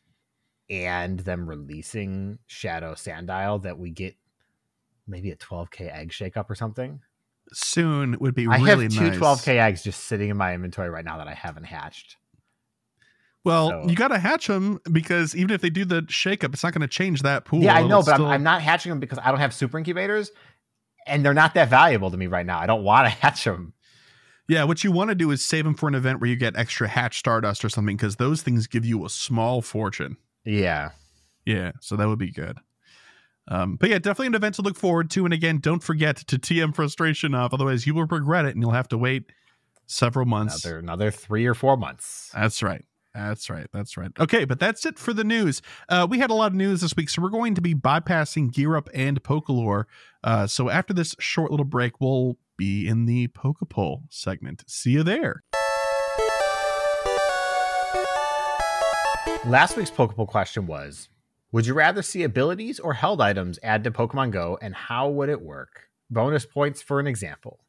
and them releasing Shadow Sandile that we get maybe a twelve K egg shakeup or something. not? Soon would be I really have two nice. twelve K eggs just sitting in my inventory right now that I haven't hatched. Well, So- you got to hatch them because even if they do the shakeup, it's not going to change that pool. Yeah, I know, It'll but I'm, still- I'm not hatching them because I don't have super incubators and they're not that valuable to me right now. I don't want to hatch them. Yeah, what you want to do is save them for an event where you get extra hatch Stardust or something, because those things give you a small fortune. Yeah. Yeah, so that would be good. Um, but yeah, definitely an event to look forward to. And again, don't forget to T M frustration off, otherwise you will regret it and you'll have to wait several months. Another another three or four months. That's right. That's right. That's right. Okay, but that's it for the news. Uh, we had a lot of news this week, so we're going to be bypassing Gear Up and Pokelore. Uh, so after this short little break, we'll be in the Pokepoll segment. See you there. Last week's Pokeball question was, Would you rather see abilities or held items add to Pokemon Go, and how would it work? Bonus points for an example.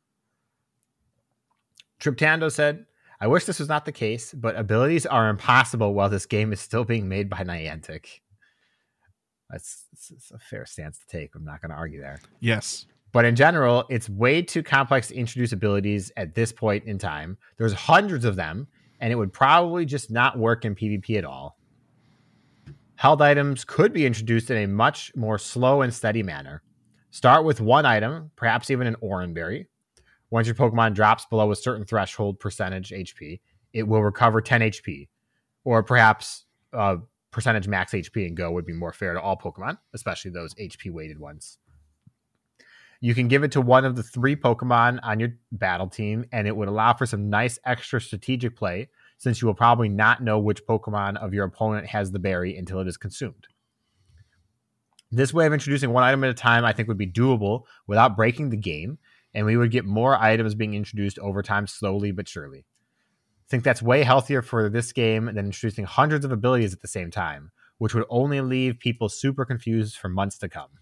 Triptando said, I wish this was not the case, but abilities are impossible while this game is still being made by Niantic. That's, that's a fair stance to take. I'm not going to argue there. Yes. But in general, it's way too complex to introduce abilities at this point in time. There's hundreds of them, and it would probably just not work in PvP at all. Held items could be introduced in a much more slow and steady manner. Start with one item, perhaps even an Oranberry. Once your Pokemon drops below a certain threshold percentage H P, it will recover ten H P. Or perhaps uh, percentage max H P in Go would be more fair to all Pokemon, especially those H P-weighted ones. You can give it to one of the three Pokemon on your battle team, and it would allow for some nice extra strategic play, since you will probably not know which Pokemon of your opponent has the berry until it is consumed. This way of introducing one item at a time, I think, would be doable without breaking the game, and we would get more items being introduced over time slowly but surely. I think that's way healthier for this game than introducing hundreds of abilities at the same time, which would only leave people super confused for months to come.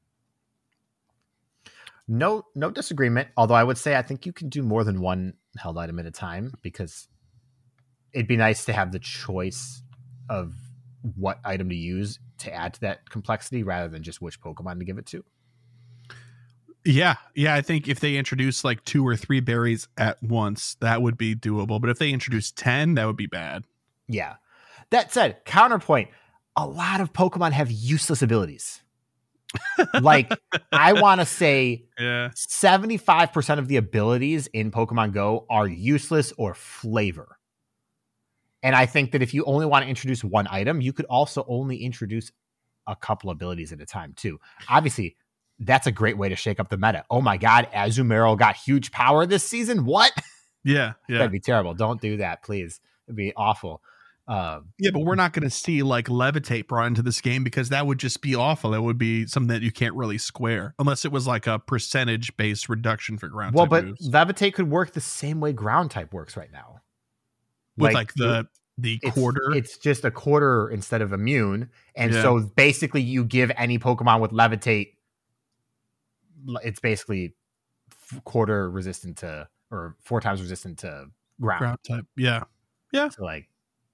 No, no disagreement, although I would say I think you can do more than one held item at a time, because it'd be nice to have the choice of what item to use to add to that complexity rather than just which Pokemon to give it to. Yeah, yeah, I think if they introduce like two or three berries at once, that would be doable. But if they introduce ten, that would be bad. Yeah. That said, counterpoint, a lot of Pokemon have useless abilities. Like, I want to say yeah. seventy-five percent of the abilities in Pokemon Go are useless or flavor. And I think that if you only want to introduce one item, you could also only introduce a couple abilities at a time, too. Obviously, that's a great way to shake up the meta. Oh my God, Azumarill got huge power this season? What? Yeah, yeah. That'd be terrible. Don't do that, please. It'd be awful. Um, yeah, but we're not going to see like Levitate brought into this game, because that would just be awful. It would be something that you can't really square unless it was like a percentage based reduction for ground well, type but moves. Levitate could work the same way ground type works right now. With like, like the the it's, quarter. It's just a quarter instead of immune. And yeah. so basically you give any Pokemon with Levitate, it's basically quarter resistant to, or four times resistant to ground. Ground type. Yeah. Yeah. So like,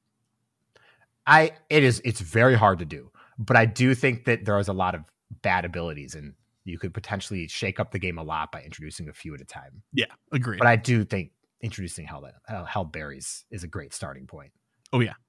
I, it is, it's very hard to do, but I do think that there is a lot of bad abilities, and you could potentially shake up the game a lot by introducing a few at a time. Yeah. Agreed. But I do think introducing held, uh, held berries is a great starting point. Oh yeah.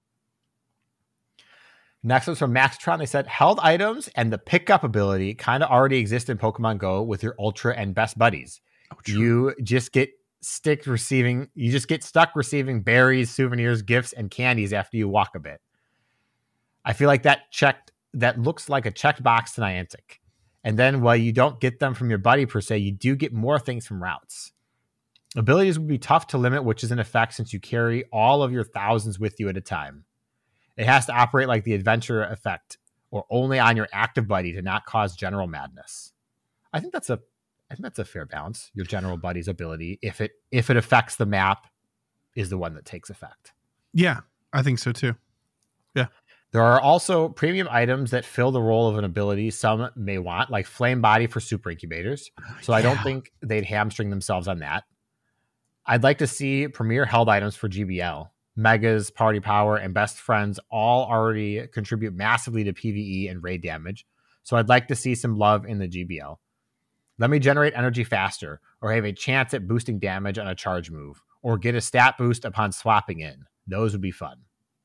Next one's from Maxtron. They said held items and the pickup ability kind of already exist in Pokemon Go with your Ultra and Best Buddies. Oh, true. You just get stick receiving, you just get stuck receiving berries, souvenirs, gifts, and candies after you walk a bit. I feel like that checked, that looks like a checked box to Niantic. And then while you don't get them from your buddy per se, you do get more things from routes. Abilities would be tough to limit, which is in effect since you carry all of your thousands with you at a time. It has to operate like the adventure effect, or only on your active buddy to not cause general madness. I think that's a, I think that's a fair balance. Your general buddy's ability, if it if it affects the map, is the one that takes effect. Yeah, I think so too. Yeah. There are also premium items that fill the role of an ability some may want, like Flame Body for Super Incubators. So yeah. I don't think they'd hamstring themselves on that. I'd like to see premier held items for G B L. Megas, Party Power, and Best Friends all already contribute massively to PvE and raid damage, so I'd like to see some love in the G B L. Let me generate energy faster, or have a chance at boosting damage on a charge move, or get a stat boost upon swapping in. Those would be fun.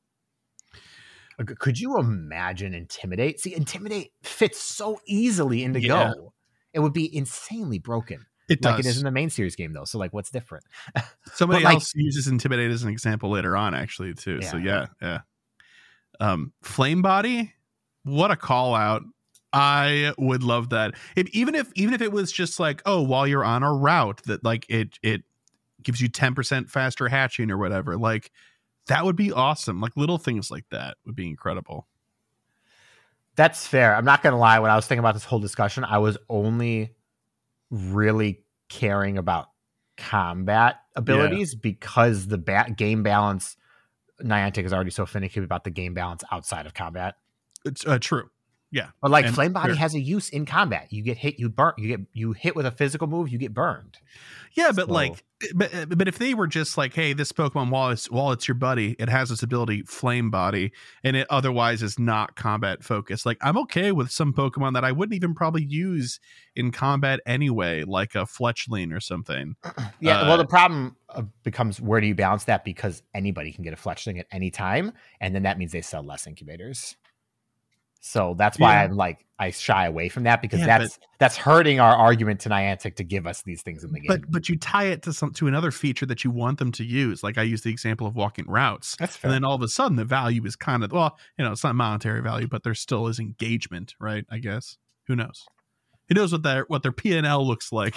Could you imagine Intimidate? See, Intimidate fits so easily into yeah. Go. It would be insanely broken. It like does. It is in the main series game, though. So, like, what's different? Somebody like, else uses Intimidate as an example later on, actually, too. Yeah. So, yeah, yeah. Um, Flame Body, what a call out. I would love that. If, even if even if it was just like, oh, while you're on a route that like it it gives you ten percent faster hatching or whatever, like that would be awesome. Like little things like that would be incredible. That's fair. I'm not going to lie. When I was thinking about this whole discussion, I was only really caring about combat abilities yeah. because the ba- game balance, Niantic is already so finicky about the game balance outside of combat. It's uh, true. Yeah. But like And Flame Body fair. has a use in combat. You get hit, you burn, you get you hit with a physical move, you get burned. Yeah, but So- like, but but if they were just like, hey, this Pokemon, while it's while it's your buddy, it has this ability, Flame Body, and it otherwise is not combat focused. Like, I'm okay with some Pokemon that I wouldn't even probably use in combat anyway, like a Fletchling or something. Yeah, Uh, well, the problem uh, becomes where do you balance that? Because anybody can get a Fletchling at any time, and then that means they sell less incubators. So that's why Yeah. I'm like I shy away from that because Yeah, that's that's hurting our argument to Niantic to give us these things in the game. But but you tie it to some to another feature that you want them to use. Like I use the example of walking routes. That's fair. And then all of a sudden the value is kind of, well, you know, it's not monetary value, but there still is engagement, right? I guess. Who knows? Who knows what their what their P and L looks like?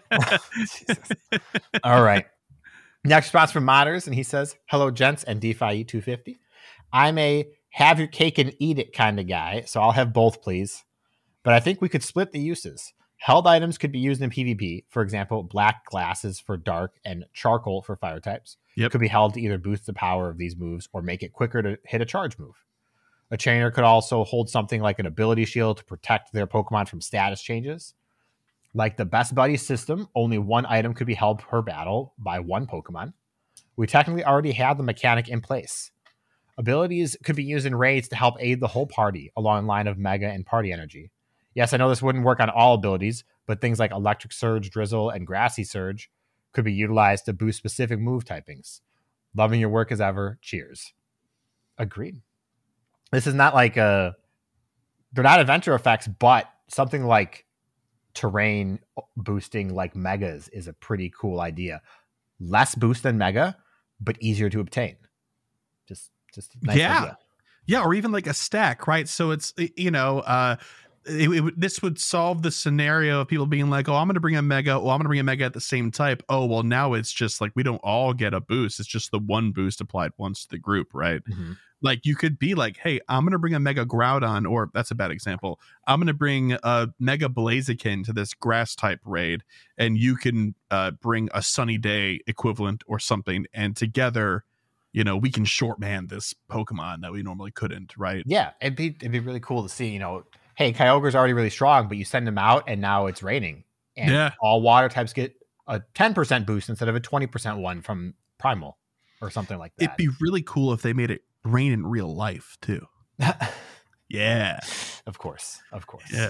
All right. Next response from Modders, and he says, "Hello, gents and DeFi E two fifty. I'm a have your cake and eat it kind of guy, so I'll have both, please. But I think we could split the uses. Held items could be used in PvP. For example, black glasses for dark and charcoal for fire types. Yep. Could be held to either boost the power of these moves or make it quicker to hit a charge move. A trainer could also hold something like an ability shield to protect their Pokemon from status changes. Like the Best Buddy system, only one item could be held per battle by one Pokemon. We technically already have the mechanic in place. Abilities could be used in raids to help aid the whole party along the line of Mega and Party Energy. Yes, I know this wouldn't work on all abilities, but things like Electric Surge, Drizzle, and Grassy Surge could be utilized to boost specific move typings. Loving your work as ever. Cheers." Agreed. This is not like a... They're not adventure effects, but something like terrain boosting like Megas is a pretty cool idea. Less boost than Mega, but easier to obtain. Just... Just a nice Yeah. idea. Yeah, or even like a stack, right? So it's, you know, uh, it, it, would- this would solve the scenario of people being like, oh, I'm going to bring a Mega. Oh, I'm going to bring a Mega at the same type. Oh, well, now it's just like we don't all get a boost. It's just the one boost applied once to the group, right? Mm-hmm. Like you could be like, hey, I'm going to bring a Mega Groudon, or that's a bad example. I'm going to bring a Mega Blaziken to this grass type raid, and you can uh, bring a Sunny Day equivalent or something, and together, you know, we can short man this Pokemon that we normally couldn't, right? Yeah, it'd be it'd be really cool to see, you know, hey, Kyogre's already really strong, but you send him out and now it's raining. And Yeah. all water types get a ten percent boost instead of a twenty percent one from Primal or something like that. It'd be really cool if they made it rain in real life too. Yeah. Of course. Of course. Yeah.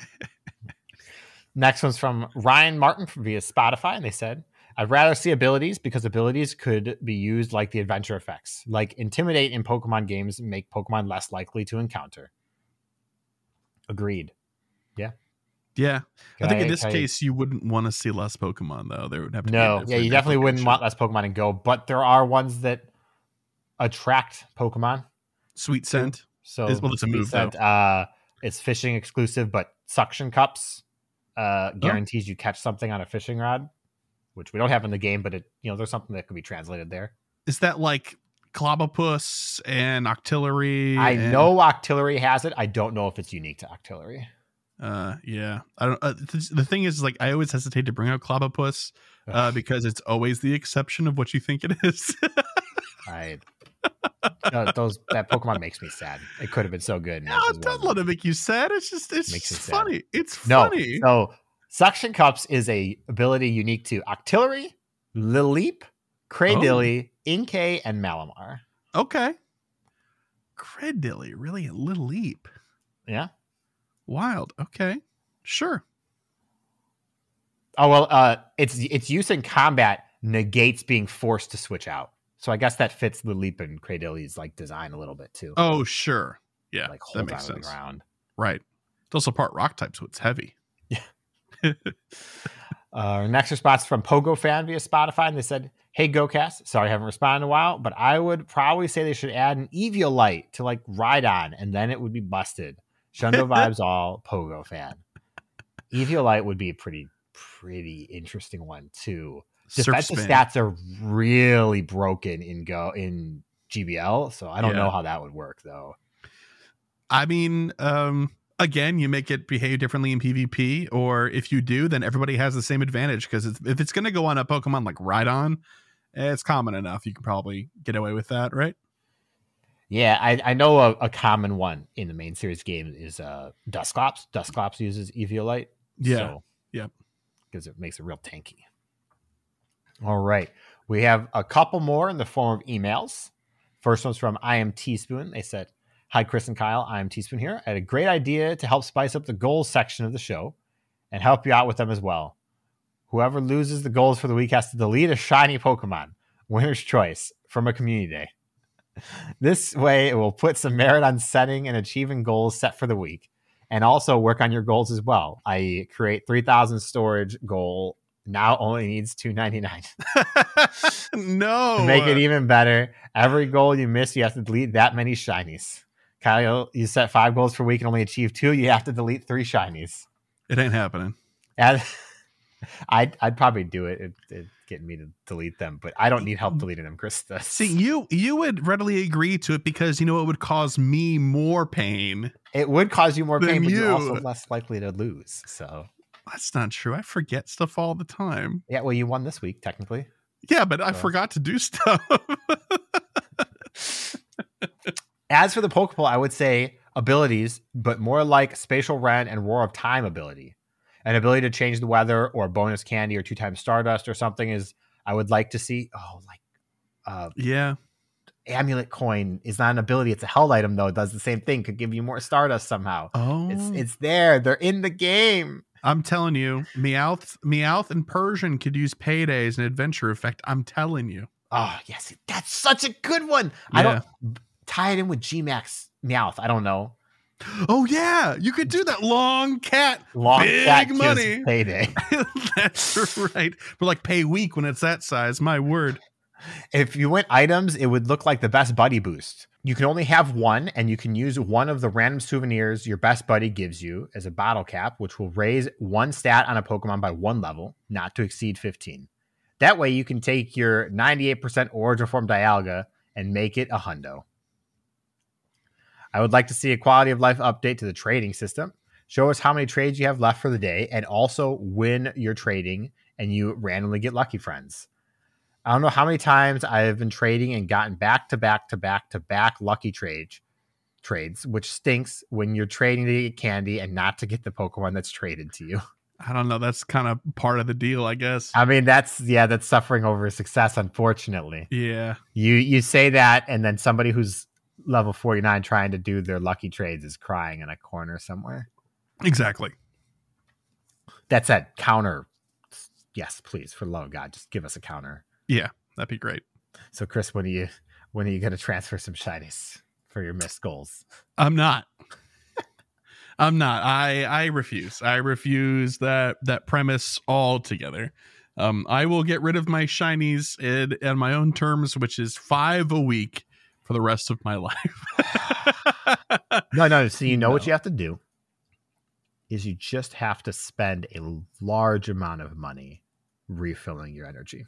Next one's from Ryan Martin via Spotify, and they said, "I'd rather see abilities because abilities could be used like the adventure effects, like Intimidate in Pokemon games make Pokemon less likely to encounter." Agreed. Yeah. Yeah. I Can think in I- this can I- case, you wouldn't want to see less Pokemon, though. There would have to No, be yeah, you definitely wouldn't want less Pokemon in Go, but there are ones that attract Pokemon. Sweet Scent. So Is- well, it's a Sweet move, Scent, uh, it's fishing exclusive, but Suction Cups Oh. uh, guarantees you catch something on a fishing rod, which we don't have in the game, but it you know there's something that could be translated there. Is that like Clobopus and Octillery? I and- know Octillery has it. I don't know if it's unique to Octillery. Uh, yeah. I don't. Uh, th- the thing is, like, I always hesitate to bring out Clobopus uh, because it's always the exception of what you think it is. I uh, those that Pokemon makes me sad. It could have been so good. and it No, just don't wasn't. let it make you sad. It's just, it's Makes just me sad. funny. It's No, funny. so Suction Cups is a ability unique to Octillery, Lileep, Cradilly, Inkay, and Malamar. Okay. Credilly, really a little leap. Yeah. Wild. Okay. Sure. Oh well, uh, its its use in combat negates being forced to switch out. So I guess that fits Lileep and Cradilly's like design a little bit too. Oh, sure. Yeah. like that hold makes on to the sense. ground. Right. It's also part rock type, so it's heavy. Uh, our next response from Pogo Fan via Spotify, and they said, "Hey GoCast, sorry I haven't responded in a while, but I would probably say they should add an Eviolite to like ride on, and then it would be busted. Shundo vibes all, Pogo Fan. Eviolite would be a pretty, pretty interesting one too. Surf Defensive spin. stats are really broken in Go in G B L, so I don't Yeah. know how that would work though. I mean, um, again, you make it behave differently in PvP, or if you do, then everybody has the same advantage because if it's going to go on a Pokemon like Rhydon, it's common enough. You can probably get away with that, right? Yeah, I, I know a, a common one in the main series game is uh, Dusclops. Dusclops uses Eviolite. Yeah. So, yep. Because it makes it real tanky. All right. We have a couple more in the form of emails. First one's from I Am Teaspoon. They said, "Hi, Chris and Kyle. I am Teaspoon here. I had a great idea to help spice up the goals section of the show and help you out with them as well. Whoever loses the goals for the week has to delete a shiny Pokemon. Winner's choice from a community day. This way, it will put some merit on setting and achieving goals set for the week, and also work on your goals as well. that is, create three thousand storage goal. Now only needs two ninety-nine. No. To make it even better, every goal you miss, you have to delete that many shinies. Kyle, you set five goals per week and only achieve two. You have to delete three shinies. It ain't happening. And I'd, I'd probably do it. It, it getting me to delete them, but I don't need help deleting them, Chris does. See, you you would readily agree to it because you know it would cause me more pain. It would cause you more Than pain, but you. you're also less likely to lose. So That's not true. I forget stuff all the time. yeah, well, you won this week technically. Yeah, but I So. forgot to do stuff. As for the Pokeball, I would say abilities, but more like Spatial Rend and Roar of Time ability. An ability to change the weather or bonus candy or two times Stardust or something is I would like to see. Oh, like uh, Yeah. Amulet Coin is not an ability. It's a held item, though. It does the same thing. Could give you more Stardust somehow. Oh, It's it's there. They're in the game. I'm telling you, Meowth, Meowth and Persian could use Payday as an adventure effect. I'm telling you. Oh, yes. That's such a good one. I Yeah. don't tie it in with G Max Meowth. I don't know. Oh yeah, you could do that. Long cat, Long big cat gives money. Payday. That's right. But like pay week when it's that size. My word. If you went items, it would look like the best buddy boost. You can only have one, and you can use one of the random souvenirs your best buddy gives you as a bottle cap, which will raise one stat on a Pokemon by one level, not to exceed fifteen. That way, you can take your ninety-eight percent Origin Form Dialga and make it a hundo. I would like to see a quality of life update to the trading system. Show us how many trades you have left for the day, and also when you're trading and you randomly get lucky friends. I don't know how many times I've been trading and gotten back to back to back to back lucky trades, trades, which stinks when you're trading to get candy and not to get the Pokemon that's traded to you. I don't know. That's kind of part of the deal, I guess. I mean, that's yeah, that's suffering over success, unfortunately. Yeah. You you say that, and then somebody who's level forty-nine trying to do their lucky trades is crying in a corner somewhere. Exactly. That said, counter. Yes, please, for the love of God, just give us a counter. Yeah, that'd be great. So, Chris, when are you when are you going to transfer some shinies for your missed goals? I'm not. I'm not. I I refuse. I refuse that that premise altogether. Um, I will get rid of my shinies in, in my own terms, which is five a week for the rest of my life. No, no. So you know No. what you have to do is you just have to spend a large amount of money refilling your energy.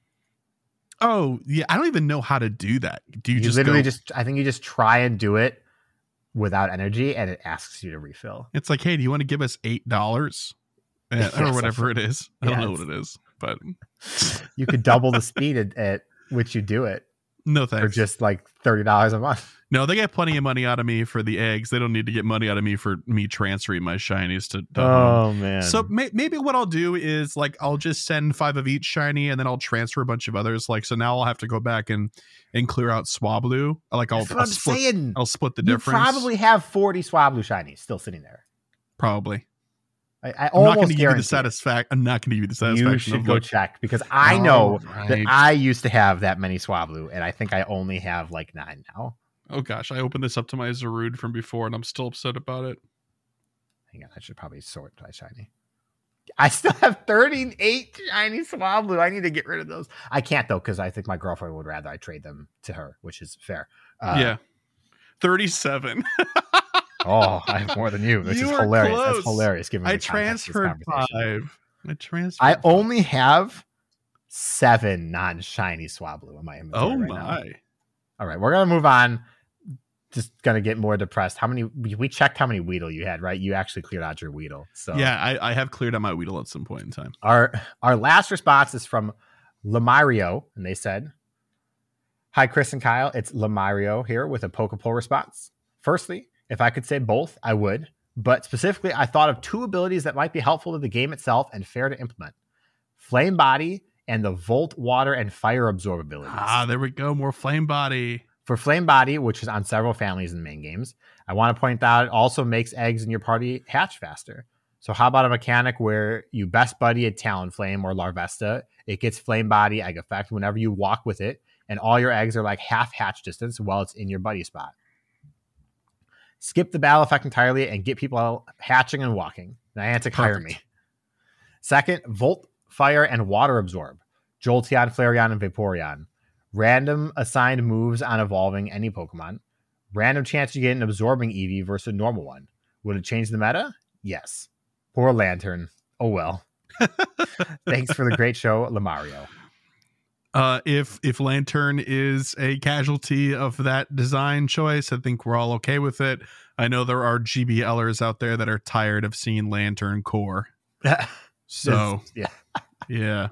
Oh yeah, I don't even know how to do that. Do you, You just literally go, just, I think you just try and do it without energy, and it asks you to refill. It's like, hey, do you want to give us eight dollars Yeah, or whatever it is? I don't yeah, know it's- what it is, but You could double the speed at, at which you do it no for thanks. just like thirty dollars a month. No, they get plenty of money out of me for the eggs. They don't need to get money out of me for me transferring my shinies to. to home. man. So may- maybe what I'll do is like I'll just send five of each shiny, and then I'll transfer a bunch of others. Like so now I'll have to go back and and clear out Swablu. Like I'll, That's what I'll I'm split. saying. I'll split the You difference. probably have forty Swablu shinies still sitting there. Probably. I, I I'm not almost going to give you the guarantee it. satisfaction. I'm not going to give you the satisfaction. You should of go like, check because I know All that right. I used to have that many Swablu, and I think I only have like nine now. Oh gosh, I opened this up to my Zarude from before, and I'm still upset about it. Hang on, I should probably sort by shiny. I still have thirty-eight shiny Swablu. I need to get rid of those. I can't though because I think my girlfriend would rather I trade them to her, which is fair. Uh, Yeah, thirty-seven. Oh, I have more than you, which You is were hilarious. close. That's hilarious. Given I the context of this transferred conversation. five. I transferred. I five. only have seven non-shiny Swablu in my inventory Oh right now. my! All right, we're gonna move on. Just gonna get more depressed. How many? We we checked how many Weedle you had, right? You actually cleared out your Weedle. So Yeah, I, I have cleared out my Weedle at some point in time. Our our last response is from Lamario, and they said, Hi, Chris and Kyle. It's Lamario here with a Pokepoll response. Firstly, if I could say both, I would. But specifically, I thought of two abilities that might be helpful to the game itself and fair to implement. Flame Body and the Volt, Water, and Fire Absorb abilities. Ah, there we go. More Flame Body. For Flame Body, which is on several families in the main games, I want to point out it also makes eggs in your party hatch faster. So how about a mechanic where you best buddy a Talonflame or Larvesta? It gets Flame Body egg effect whenever you walk with it, and all your eggs are like half hatch distance while it's in your buddy spot. Skip the battle effect entirely and get people hatching and walking. Niantic, hire me. Second, Volt, Fire, and Water Absorb. Jolteon, Flareon, and Vaporeon. Random assigned moves on evolving any Pokemon. Random chance you get an absorbing Eevee versus a normal one. Would it change the meta? Yes. Poor Lantern. Oh well. Thanks for the great show, Lamario. Uh, if if Lantern is a casualty of that design choice, I think we're all okay with it. I know there are G B Lers out there that are tired of seeing Lantern core. So yeah, yeah.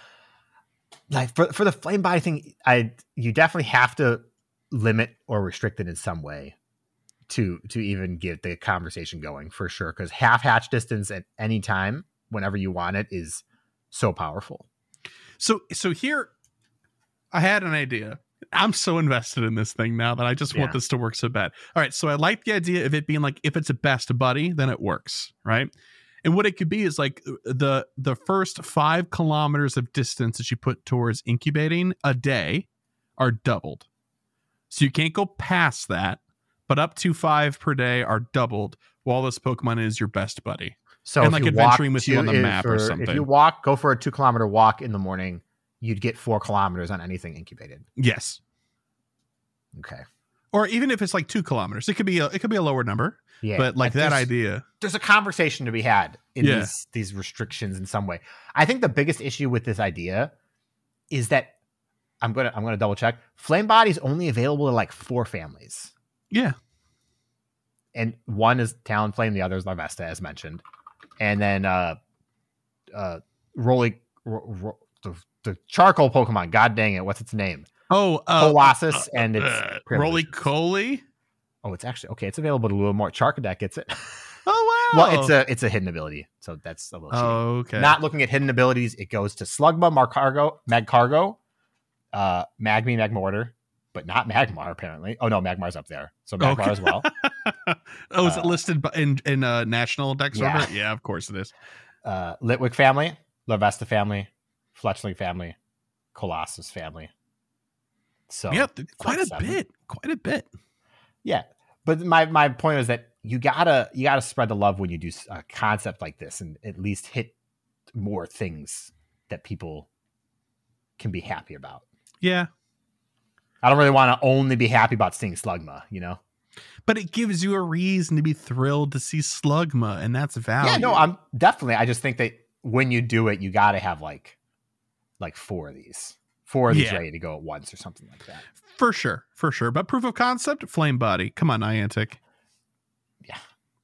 Like for for the Flame Body thing, I you definitely have to limit or restrict it in some way to to even get the conversation going for sure. Because half hatch distance at any time, whenever you want it, is so powerful. So so here, I had an idea. I'm so invested in this thing now that I just want Yeah. this to work so bad. All right, so I like the idea of it being like, if it's a best buddy, then it works, right? And what it could be is like the the first five kilometers of distance that you put towards incubating a day are doubled. So you can't go past that, but up to five per day are doubled while this Pokemon is your best buddy. So And if like you adventuring walk with you to- on the if map or for- something. If you walk, go for a two kilometer walk in the morning, you'd get four kilometers on anything incubated. Yes. Okay. Or even if it's like two kilometers, it could be a, it could be a lower number. Yeah. But like that there's- idea. There's a conversation to be had in Yeah. these these restrictions in some way. I think the biggest issue with this idea is that I'm gonna I'm gonna double check. Flame Body is only available to like four families, Yeah. and one is Talonflame, the other is Larvesta, as mentioned, and then uh, uh, Roly ro, ro, the, the charcoal Pokemon. God dang it, what's its name? Oh, uh, Colossus, and it's uh, privileges. Roly-Coly. Oh, it's actually okay. It's available to a little more. Charcadet gets it. Oh wow. Well, it's a it's a hidden ability, so that's a little cheating. Oh, okay. Not looking at hidden abilities, it goes to Slugma, Magcargo, Magcargo, uh, Magmy, Magmortar, but not Magmar apparently. Oh no, Magmar's up there, so Magmar Okay. as well. Oh, is it uh, listed bu- in in uh, National Dex Yeah. Server? Yeah, of course it is. Uh, Litwick family, Larvesta family, Fletchling family, Colossus family. So Yeah, th- quite a seven. bit. Quite a bit. yeah. But my my point was that you gotta you gotta spread the love when you do a concept like this, and at least hit more things that people can be happy about. Yeah. I don't really want to only be happy about seeing Slugma, you know? But it gives you a reason to be thrilled to see Slugma, and that's value. Yeah, no, I'm definitely. I just think that when you do it, you got to have like, like four of these, four of these Yeah. ready to go at once or something like that. For sure. For sure. But proof of concept, Flame Body. Come on, Niantic. Yeah.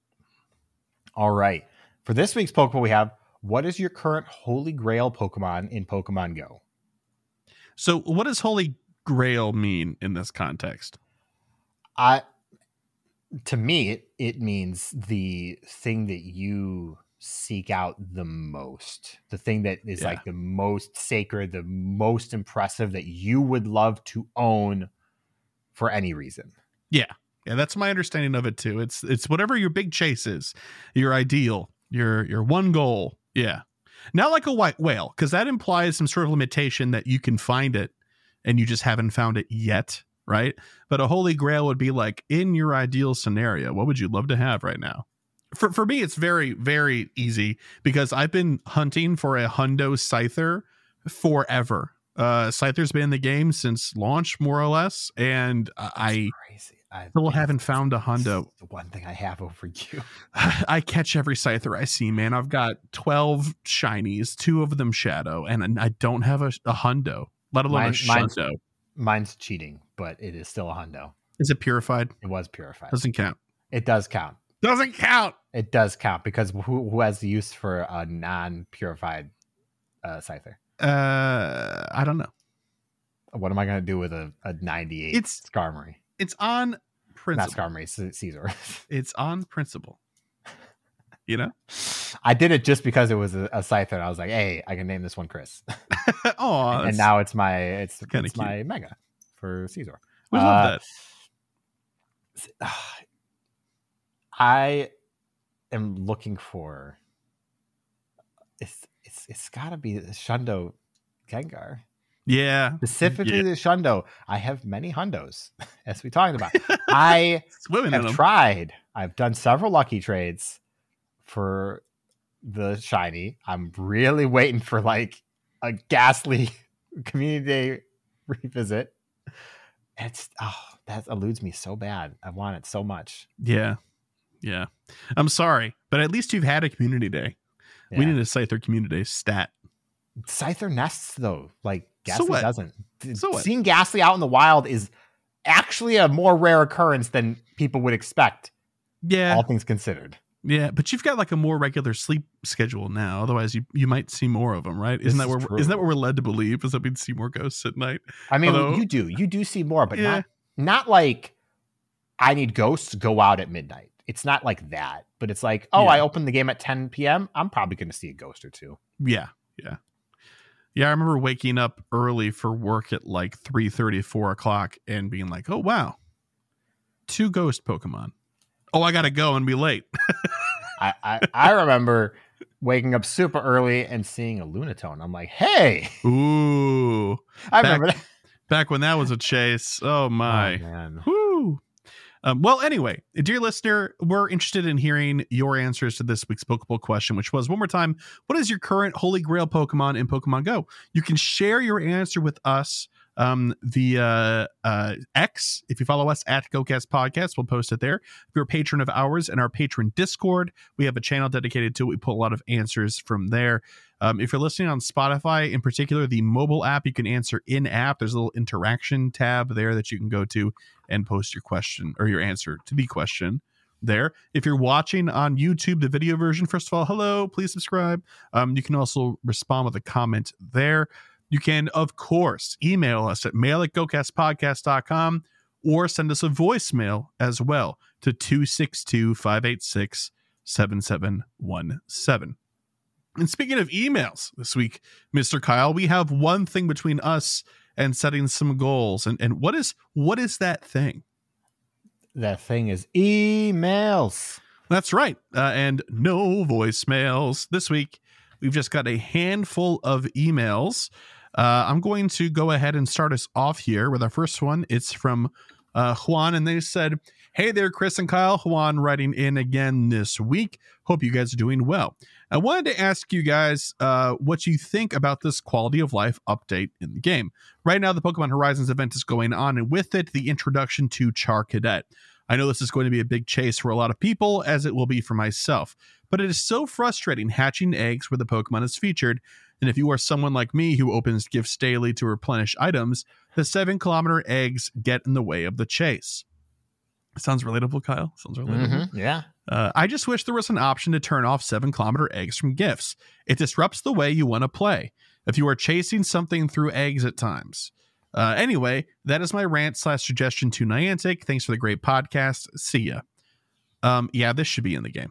All right. For this week's Pokemon, we have, what is your current Holy Grail Pokemon in Pokemon Go? So what does Holy Grail mean in this context? I, to me, it, it means the thing that you seek out the most, the thing that is Yeah. like the most sacred, the most impressive, that you would love to own for any reason. Yeah, that's my understanding of it too. It's it's whatever your big chase is, your ideal, your your one goal. Yeah. Not like a white whale, because that implies some sort of limitation that you can find it and you just haven't found it yet, right? But a Holy Grail would be like, in your ideal scenario, what would you love to have right now? For for me, it's very, very easy because I've been hunting for a Hundo Scyther forever. Uh, Scyther's been in the game since launch, more or less, and I Crazy. I still haven't found a Hundo. The one thing I have over you. I catch every Scyther I see, man. I've got twelve shinies, two of them shadow, and I don't have a, a Hundo, let alone Mine- a mine's- Shundo. Mine's cheating, but it is still a hundo. Is it purified? It was purified. Doesn't count. It does count. Doesn't count. It does count because who, who has the use for a non-purified uh, Scyther? Uh, I don't know. what am I going to do with a, a ninety-eight It's- Skarmory? It's on Not principle. Skarmory, C- Caesar. It's on principle. You know? I did it just because it was a, a Scyther. And I was like, hey, I can name this one Chris. Oh, and, and now it's my it's, kinda it's my Mega for Caesar. we love Uh, that. I am looking for it's it's it's got to be the Shundo Gengar. Yeah. Specifically Yeah. the Shundo. I have many hundos, as we talked about. I Swimming in have them. tried. I've done several lucky trades for the shiny. I'm really waiting for like a ghastly community day revisit. It's oh, that eludes me so bad. I want it so much. Yeah. Yeah. I'm sorry, but at least you've had a community day. Yeah. We need a Scyther community day stat. Scyther nests though, like So Ghastly what? doesn't. So what? Seeing Ghastly out in the wild is actually a more rare occurrence than people would expect, Yeah. all things considered. Yeah, but you've got like a more regular sleep schedule now. Otherwise, you, you might see more of them, right? Isn't This that is where true. isn't that what we're led to believe? Is that we'd see more ghosts at night? I mean, Although- you do, you do see more, but Yeah. not not like I need ghosts to go out at midnight. It's not like that, but it's like, oh, Yeah. I opened the game at ten p.m. I'm probably going to see a ghost or two. Yeah, yeah, yeah. I remember waking up early for work at like three thirty, four o'clock, and being like, "Oh wow, two ghost Pokemon. Oh, I gotta go and be late." I, I I remember waking up super early and seeing a Lunatone. I'm like, hey, Ooh, I Back- remember that. back when that was a chase. Oh my. Oh, man. Whew. Um, well, anyway, dear listener, we're interested in hearing your answers to this week's Pokeball question, which was, one more time, what is your current Holy Grail Pokemon in Pokemon Go? You can share your answer with us um, via uh, X. If you follow us at GoCast Podcast, we'll post it there. If you're a patron of ours in our patron Discord, we have a channel dedicated to it. We pull a lot of answers from there. Um, if you're listening on Spotify, in particular, the mobile app, you can answer in-app. There's a little interaction tab there that you can go to and post your question or your answer to the question there. If you're watching on YouTube, the video version, first of all, hello, please subscribe. Um, you can also respond with a comment there. You can, of course, email us at mail at go cast podcast dot com or send us a voicemail as well to two six two, five eight six, seven seven one seven. And speaking of emails this week, Mister Kyle, we have one thing between us and setting some goals. And and what is what is that thing? That thing is emails. That's right. Uh, and no voicemails. This week, we've just got a handful of emails. Uh, I'm going to go ahead and start us off here with our first one. It's from uh, Juan, and they said, hey there, Chris and Kyle. Juan writing in again this week. Hope you guys are doing well. I wanted to ask you guys uh, what you think about this quality of life update in the game. Right now, the Pokemon Horizons event is going on, and with it, the introduction to Charcadet. I know this is going to be a big chase for a lot of people, as it will be for myself, but it is so frustrating hatching eggs where the Pokemon is featured, and if you are someone like me who opens gifts daily to replenish items, the seven kilometer eggs get in the way of the chase. Sounds relatable, Kyle? Sounds relatable. Mhm, yeah. Uh, I just wish there was an option to turn off seven kilometer eggs from gifts. It disrupts the way you want to play if you are chasing something through eggs at times. Uh, anyway, that is my rant slash suggestion to Niantic. Thanks for the great podcast. See ya. Um, yeah, this should be in the game.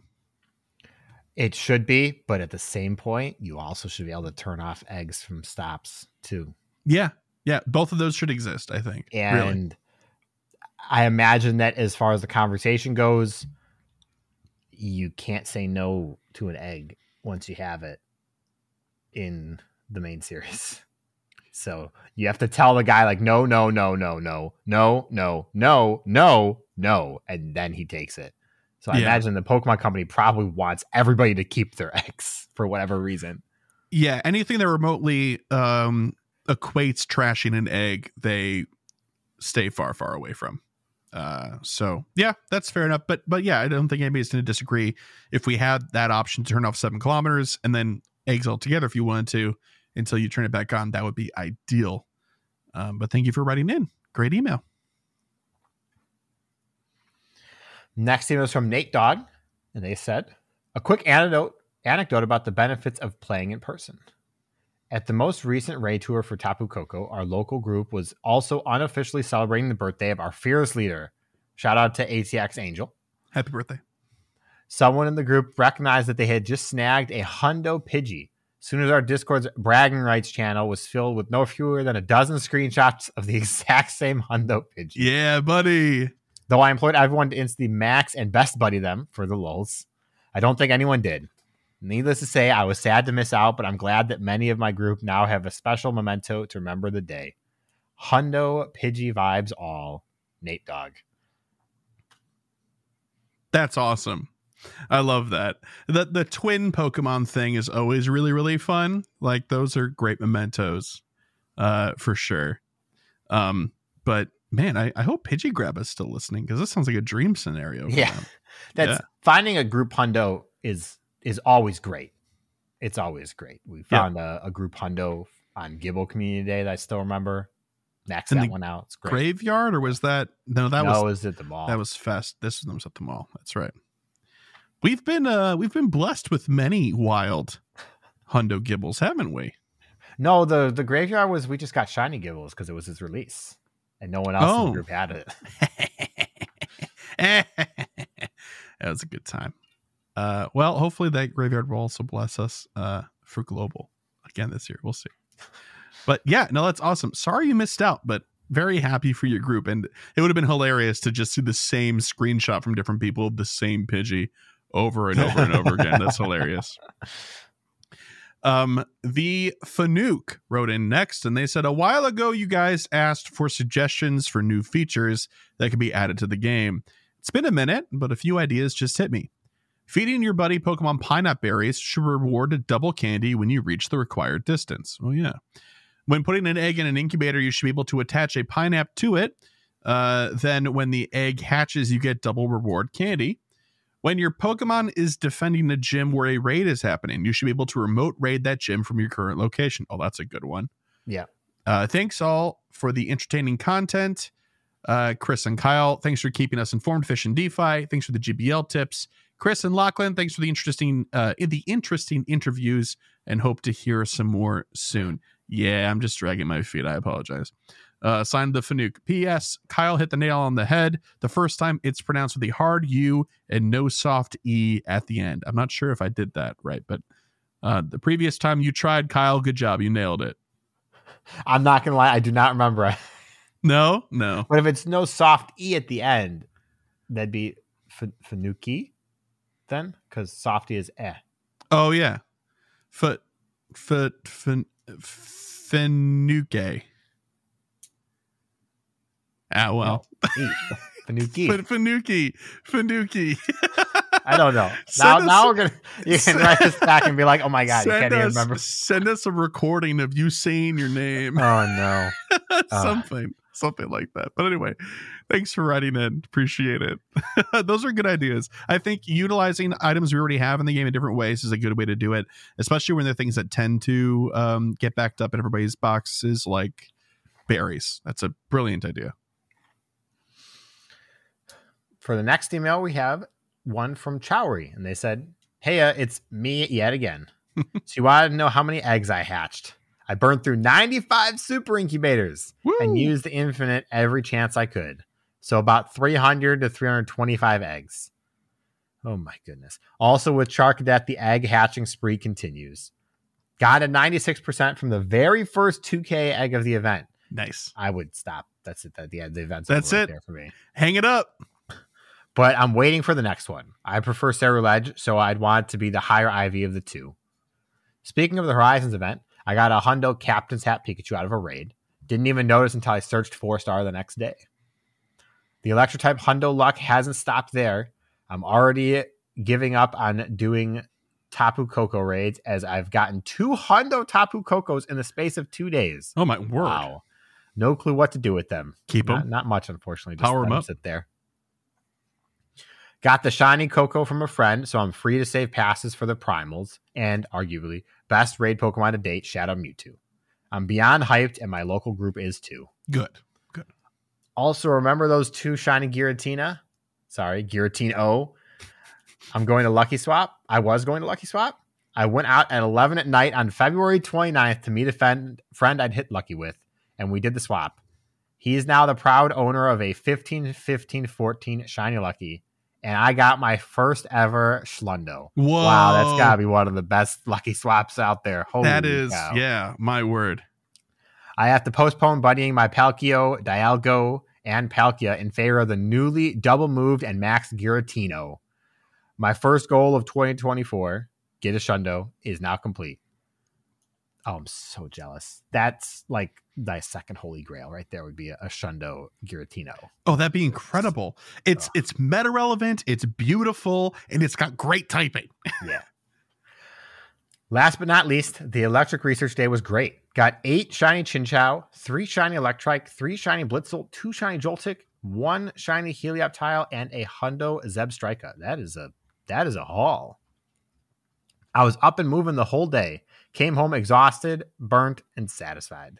It should be, but at the same point, you also should be able to turn off eggs from stops too. Yeah, yeah, both of those should exist, I think. And really. I imagine that as far as the conversation goes, you can't say no to an egg once you have it in the main series. So you have to tell the guy like, no, no, no, no, no, no, no, no, no, no, and then he takes it. So I Yeah. imagine the Pokemon company probably wants everybody to keep their eggs for whatever reason. Yeah, anything that remotely um, equates trashing an egg, they stay far, far away from. Uh, so yeah, that's fair enough. But but yeah, I don't think anybody's going to disagree. If we had that option to turn off seven kilometers and then eggs altogether, if you wanted to, until you turn it back on, that would be ideal. Um, but thank you for writing in. Great email. Next email is from Nate Dog, and they said, a quick anecdote, anecdote about the benefits of playing in person. At the most recent raid tour for Tapu Koko, our local group was also unofficially celebrating the birthday of our fearless leader. Shout out to A T X Angel. Happy birthday. Someone in the group recognized that they had just snagged a Hundo Pidgey. As soon as our Discord's bragging rights channel was filled with no fewer than a dozen screenshots of the exact same Hundo Pidgey. Yeah, buddy. Though I employed everyone to instantly max and best buddy them for the lulz, I don't think anyone did. Needless to say, I was sad to miss out, but I'm glad that many of my group now have a special memento to remember the day. Hundo Pidgey vibes all. Nate Dogg. That's awesome. I love that. The the twin Pokemon thing is always really, really fun. Like, those are great mementos, uh, for sure. Um, but man, I, I hope Pidgey is still listening, because this sounds like a dream scenario. Yeah. Them. That's Yeah. Finding a group Hundo is is always great. It's always great. We found yeah. a, a group Hundo on Gibble Community Day that I still remember. Max that one out. It's great. Graveyard, or was that no? That no, was it was at the mall. That was Fest. This was at the mall. That's right. We've been uh we've been blessed with many wild Hundo Gibbles, haven't we? No, the the Graveyard was we just got shiny Gibbles because it was his release, and no one else oh. in the group had it. That was a good time. Uh, well, hopefully that Graveyard will also bless us uh for global again this year. We'll see. But yeah, no, that's awesome. Sorry you missed out, but very happy for your group. And it would have been hilarious to just see the same screenshot from different people of the same Pidgey over and over and over again. That's hilarious. Um, the Fanuc wrote in next, and they said, a while ago, you guys asked for suggestions for new features that could be added to the game. It's been a minute, but a few ideas just hit me. Feeding your buddy Pokemon Pineapple Berries should reward a double candy when you reach the required distance. Oh, yeah. When putting an egg in an incubator, you should be able to attach a pineapple to it. Uh, then when the egg hatches, you get double reward candy. When your Pokemon is defending a gym where a raid is happening, you should be able to remote raid that gym from your current location. Oh, that's a good one. Yeah. Uh, thanks all for the entertaining content. Uh, Chris and Kyle, thanks for keeping us informed. Fish and DeFi, thanks for the G B L tips. Chris and Lachlan, thanks for the interesting, uh, the interesting interviews, and hope to hear some more soon. Yeah, I'm just dragging my feet. I apologize. Uh, signed the Fanuc. P S. Kyle hit the nail on the head. The first time it's pronounced with a hard U and no soft E at the end. I'm not sure if I did that right, but uh, the previous time you tried, Kyle, good job. You nailed it. I'm not going to lie. I do not remember. No, no. But if it's no soft E at the end, that'd be f- Fanuki then, because softy is eh. Oh, yeah. F- f- f- Fanuke. Ah, well. No, Fanuki. Fanuki. Fanuki. I don't know. Now, now we're going to, you can write this back and be like, oh my God, you can't us, even remember. Send us a recording of you saying your name. Oh, no. something, uh. something like that. But anyway, thanks for writing in. Appreciate it. Those are good ideas. I think utilizing items we already have in the game in different ways is a good way to do it, especially when they're things that tend to um, get backed up in everybody's boxes, like berries. That's a brilliant idea. For the next email, we have one from Chowry, and they said, hey, uh, it's me yet again. So you wanted to know how many eggs I hatched. I burned through ninety-five super incubators Woo! and used the infinite every chance I could. So about three hundred to three hundred twenty-five eggs. Oh my goodness. Also with Charcadet, the egg hatching spree continues. Got a ninety-six percent from the very first two K egg of the event. Nice. I would stop. That's it. The, the event's That's over it. There for me. Hang it up. But I'm waiting for the next one. I prefer Ceruledge, so I'd want it to be the higher I V of the two. Speaking of the Horizons event, I got a Hundo Captain's Hat Pikachu out of a raid. Didn't even notice until I searched four star the next day. The Electro-type Hundo luck hasn't stopped there. I'm already giving up on doing Tapu Koko raids as I've gotten two Hundo Tapu Kokos in the space of two days. Oh my word. Wow. No clue what to do with them. Keep them. Not, not much, unfortunately. Just Power let them them up. sit there. Got the shiny Coco from a friend, so I'm free to save passes for the primals and, arguably, best raid Pokemon to date, Shadow Mewtwo. I'm beyond hyped, and my local group is too. Good. Good. Also, remember those two shiny Giratina? Sorry, Giratina O. I'm going to Lucky Swap. I was going to Lucky Swap. I went out at eleven at night on February twenty-ninth to meet a friend, friend I'd hit lucky with, and we did the swap. He is now the proud owner of a fifteen, fifteen, fourteen Shiny Lucky, and I got my first ever Schlundo. Whoa. Wow, that's got to be one of the best lucky swaps out there. Holy that is, cow. yeah, my word. I have to postpone buddying my Palkia, Dialga, and Palkia in favor of the newly double moved and Max Giratina. My first goal of twenty twenty-four, get a Shundo, is now complete. Oh, I'm so jealous. That's like thy second holy grail right there would be a, a Shundo Giratina. Oh, that'd be incredible. It's oh. it's meta relevant, it's beautiful, and it's got great typing. Yeah. Last but not least, the Electric Research Day was great. Got eight shiny Chinchou, three shiny Electrike, three shiny Blitzel, two shiny Joltik, one shiny Helioptile, and a Hundo Zebstrika. That is a that is a haul. I was up and moving the whole day. Came home exhausted, burnt, and satisfied.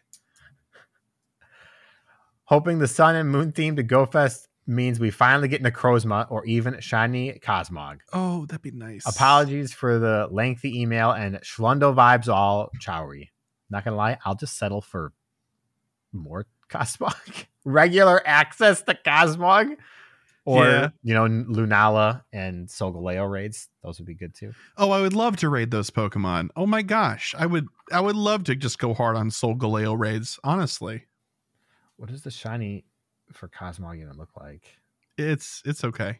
Hoping the sun and moon theme to GoFest means we finally get Necrozma or even shiny Cosmog. Oh, that'd be nice. Apologies for the lengthy email and Schlundo vibes all chowery. Not gonna lie, I'll just settle for more Cosmog. Regular access to Cosmog. Or, yeah. you know, Lunala and Solgaleo raids. Those would be good too. Oh, I would love to raid those Pokemon. Oh my gosh. I would I would love to just go hard on Solgaleo raids, honestly. What does the shiny for Cosmog even look like? It's it's okay.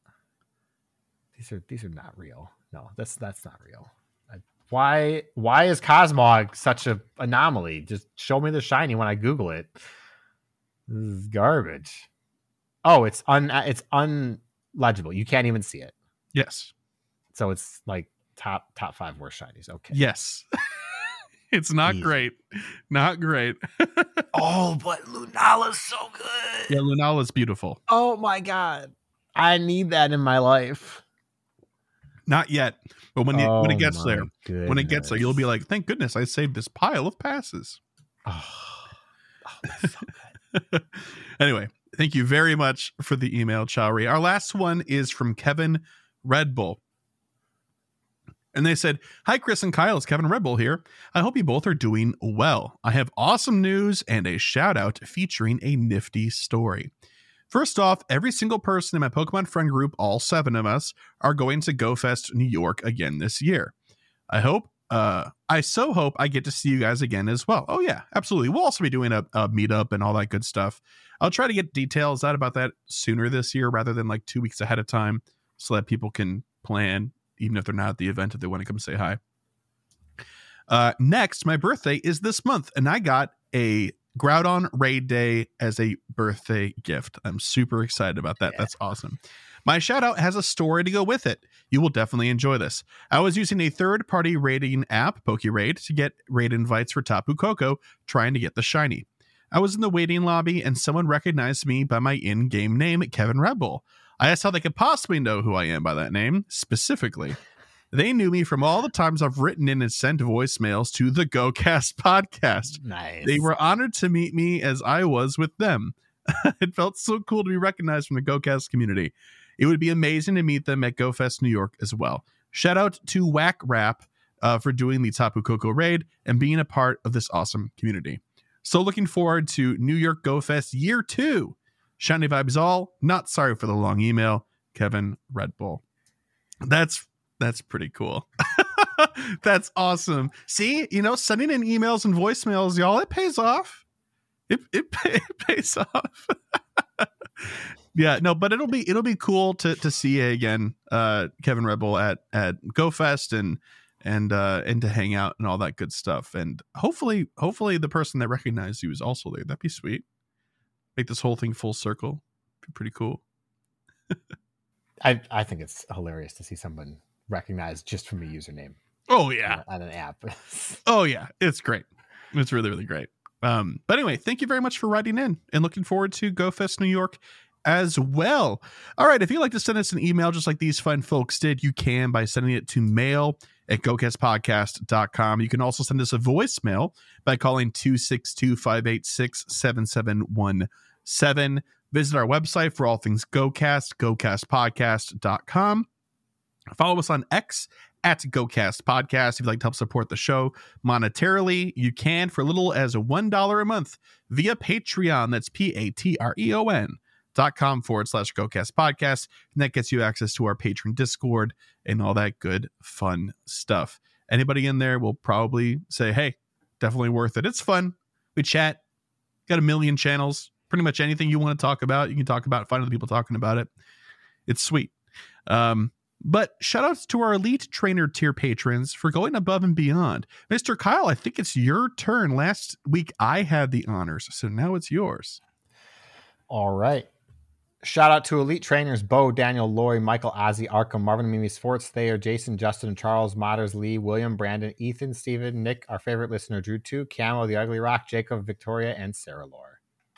These are these are not real. No, that's that's not real. I, why why is Cosmog such a anomaly? Just show me the shiny when I Google it. This is garbage. Oh, it's un it's unlegible. You can't even see it. Yes. So it's like top top five worst shinies. Okay. Yes. It's not Easy. great. Not great. Oh, but Lunala's so good. Yeah, Lunala's beautiful. Oh my god. I need that in my life. Not yet. But when, you, oh when it gets there, goodness. when it gets there, you'll be like, thank goodness I saved this pile of passes. Oh, oh that's so good. Anyway. Thank you very much for the email, Chowry. Our last one is from Kevin Red Bull. And they said, hi, Chris and Kyle. It's Kevin Red Bull here. I hope you both are doing well. I have awesome news and a shout out featuring a nifty story. First off, every single person in my Pokemon friend group, all seven of us, are going to GoFest New York again this year. I hope, uh, I so hope I get to see you guys again as well. Oh yeah, absolutely. We'll also be doing a, a meetup and all that good stuff. I'll try to get details out about that sooner this year rather than like two weeks ahead of time so that people can plan, even if they're not at the event, if they want to come say hi. Uh, next, my birthday is this month, and I got a Groudon Raid Day as a birthday gift. I'm super excited about that. Yeah. That's awesome. My shout out has a story to go with it. You will definitely enjoy this. I was using a third-party raiding app, PokeRaid, to get raid invites for Tapu Koko, trying to get the shiny. I was in the waiting lobby and someone recognized me by my in-game name, Kevin Red Bull. I asked how they could possibly know who I am by that name, specifically. They knew me from all the times I've written in and sent voicemails to the GoCast podcast. Nice. They were honored to meet me as I was with them. It felt so cool to be recognized from the GoCast community. It would be amazing to meet them at GoFest New York as well. Shout out to Whack Rap uh, for doing the Tapu Koko raid and being a part of this awesome community. So looking forward to New York GoFest year two. Shiny vibes all. Not sorry for the long email. Kevin Red Bull. That's that's pretty cool. That's awesome. See, you know, sending in emails and voicemails, y'all, it pays off. It it, pay, it pays off. Yeah, no, but it'll be it'll be cool to to see you again, uh, Kevin Red Bull at at GoFest and. and uh and to hang out and all that good stuff, and hopefully hopefully the person that recognized you is also there. That'd be sweet. Make this whole thing full circle. Be pretty cool. I I think it's hilarious to see someone recognized just from a username. Oh yeah, on an app. Oh yeah, it's great. It's really really great. Um, but anyway, thank you very much for writing in, and looking forward to GoFest New York as well. All right, if you'd like to send us an email just like these fine folks did, you can by sending it to mail at go cast podcast dot com. You can also send us a voicemail by calling two six two, five eight six, seven seven one seven. Visit our website for all things GoCast, go cast podcast dot com. Follow us on X at GoCast Podcast. If you'd like to help support the show monetarily, you can for a little as one dollar a month via Patreon. That's P-A-T-R-E-O-N dot com forward slash GoCast Podcast. And that gets you access to our patron Discord and all that good fun stuff. Anybody in there will probably say, hey, definitely worth it. It's fun. We chat. Got a million channels. Pretty much anything you want to talk about, you can talk about, find other people talking about it. It's sweet. Um, But shout outs to our elite trainer tier patrons for going above and beyond. Mister Kyle, I think it's your turn. Last week I had the honors, so now it's yours. All right. Shout out to elite trainers Bo, Daniel, Lori, Michael, Ozzy, Arkham, Marvin, Mimi, Sforts, Thayer, Jason, Justin, Charles, Modders, Lee, William, Brandon, Ethan, Steven, Nick, our favorite listener, Drew two, Camo, The Ugly Rock, Jacob, Victoria, and Sarah Lore.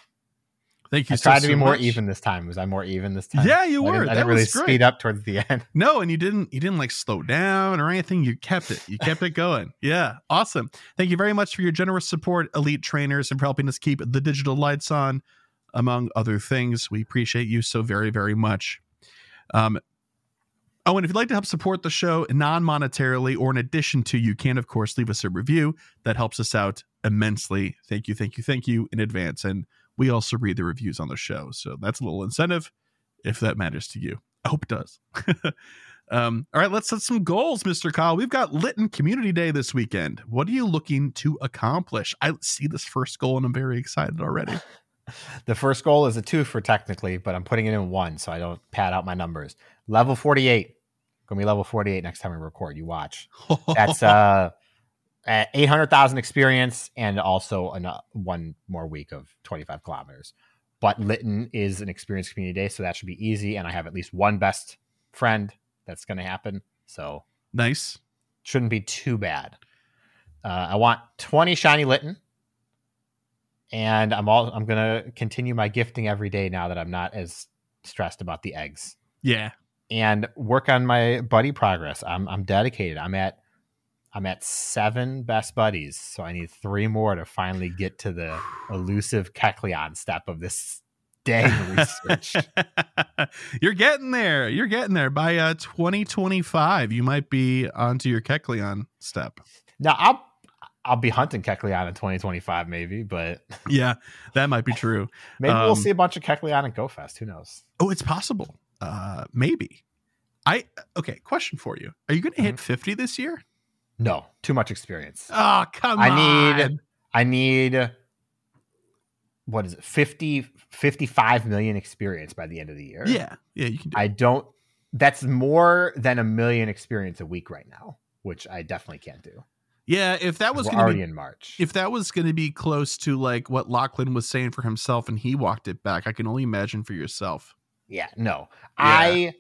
Thank you. I so, tried to be so more much. even this time. Was I more even this time? Yeah, you I were. didn't, I That didn't really was great. speed up towards the end. No, and you didn't. You didn't like slow down or anything. You kept it. You kept it going. Yeah, awesome. Thank you very much for your generous support, elite trainers, and for helping us keep the digital lights on, among other things. We appreciate you so very, very much. Um. Oh, and if you'd like to help support the show non-monetarily or in addition to, you can, of course, leave us a review. That helps us out immensely. Thank you, thank you, thank you in advance. And we also read the reviews on the show. So that's a little incentive if that matters to you. I hope it does. um, all right, let's set some goals, Mister Kyle. We've got Lytton Community Day this weekend. What are you looking to accomplish? I see this first goal and I'm very excited already. The first goal is a two for technically, but I'm putting it in one so I don't pad out my numbers. Level forty-eight. Gonna be level forty-eight next time we record. You watch. That's uh at eight hundred thousand experience and also an, uh, one more week of twenty-five kilometers. But Lytton is an experience community day, so that should be easy. And I have at least one best friend that's going to happen. So nice. Shouldn't be too bad. Uh, I want twenty shiny Lytton. And I'm all I'm going to continue my gifting every day now that I'm not as stressed about the eggs. Yeah. And work on my buddy progress. I'm I'm dedicated. I'm at I'm at seven best buddies, so I need three more to finally get to the elusive Kecleon step of this dang research. You're getting there. You're getting there. By uh, twenty twenty-five, you might be onto your Kecleon step. Now, I'll I'll be hunting Kecleon in twenty twenty-five, maybe, but yeah, that might be true. Maybe um, we'll see a bunch of Kecleon at GoFest. Who knows? Oh, it's possible. Uh, maybe. I okay. Question for you: are you going to mm-hmm. hit fifty this year? No, too much experience. Oh, come I on. I need, I need, what is it? fifty, fifty-five million experience by the end of the year. Yeah. Yeah. You can do I it. don't, that's more than a million experience a week right now, which I definitely can't do. Yeah. If that was We're going to already be in March, if that was going to be close to like what Lachlan was saying for himself and he walked it back, I can only imagine for yourself. Yeah. No, Yeah. I,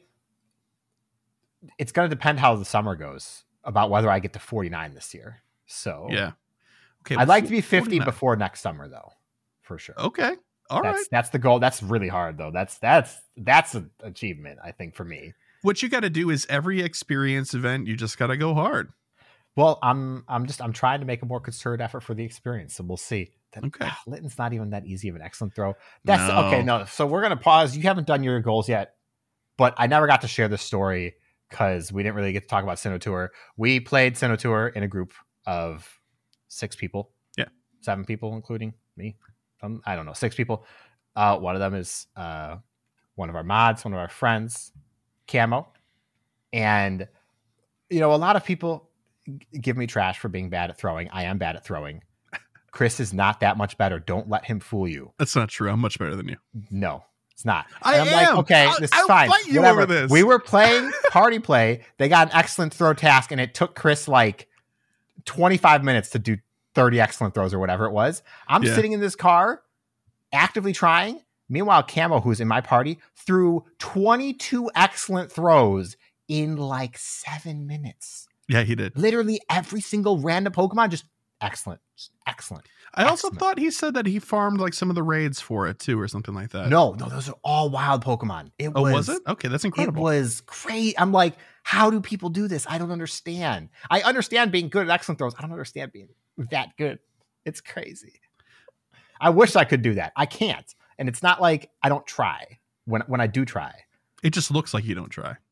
it's going to depend how the summer goes about whether I get to forty-nine this year. So yeah. Okay. I'd like to be fifty forty-nine before next summer though, for sure. Okay. All that's, right. That's the goal. That's really hard though. That's, that's, that's an achievement, I think, for me. What you got to do is every experience event, you just got to go hard. Well, I'm, I'm just, I'm trying to make a more concerted effort for the experience. So we'll see. That, Okay. ah, Lytton's not even that easy of an excellent throw. That's No. okay. No. So we're going to pause. You haven't done your goals yet, but I never got to share this story because we didn't really get to talk about Sinotour. We played Sinotour in a group of six people. Yeah. Seven people, including me. Um, I don't know, six people. Uh, one of them is uh, one of our mods, one of our friends, Camo. And, you know, a lot of people g- give me trash for being bad at throwing. I am bad at throwing. Chris is not that much better. Don't let him fool you. That's not true. I'm much better than you. No, it's not. I And I'm am. like, okay, I'll- this is I'll fine. fight you Whatever. over this. We were playing party play. They got an excellent throw task, and it took Chris like twenty-five minutes to do thirty excellent throws or whatever it was. I'm Yeah. sitting in this car, actively trying. Meanwhile, Camo, who's in my party, threw twenty-two excellent throws in like seven minutes. Yeah, he did. Literally every single random Pokemon, just excellent, just excellent. I also Excellent. thought he said that he farmed like some of the raids for it too, or something like that. No, no, those are all wild Pokemon. It Oh, was, was it? Okay, that's incredible. It was great. I'm like, how do people do this? I don't understand. I understand being good at excellent throws. I don't understand being that good. It's crazy. I wish I could do that. I can't. And it's not like I don't try when when I do try. It just looks like you don't try.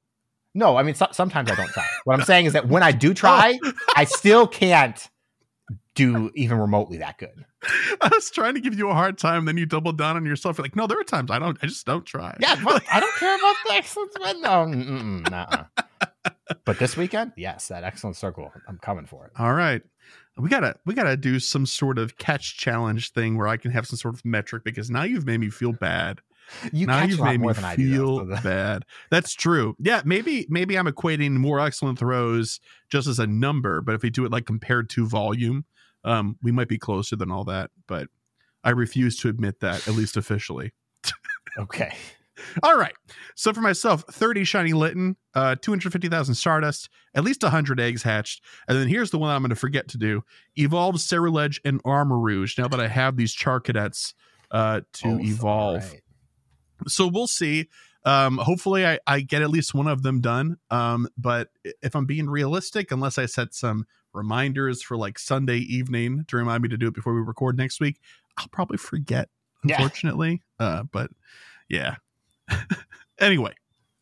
No, I mean, so- sometimes I don't try. What I'm saying is that when I do try, oh. I still can't do even remotely that good. I was trying to give you a hard time, then you doubled down on yourself. You're like, no, there are times I don't, I just don't try. Yeah, but I don't care about the excellence. No, nah. But this weekend, yes, that excellent circle, I'm coming for it. All right. We gotta we gotta do some sort of catch challenge thing where I can have some sort of metric, because now you've made me feel bad. You now catch you've a lot made more me than I feel do, though, so bad. That's true. Yeah, maybe maybe I'm equating more excellent throws just as a number, but if we do it like compared to volume, um, we might be closer than all that. But I refuse to admit that, at least officially. Okay. All right. So for myself, thirty shiny Litten, uh, two hundred fifty thousand Stardust, at least one hundred eggs hatched. And then here's the one I'm going to forget to do. Evolved Ceruledge and Armarouge, now that I have these Char Cadets uh, to oh, evolve. Right. So we'll see. Um, hopefully I, I get at least one of them done. Um, but if I'm being realistic, unless I set some reminders for like Sunday evening to remind me to do it before we record next week, I'll probably forget, unfortunately. Yeah. Uh, but yeah. Anyway,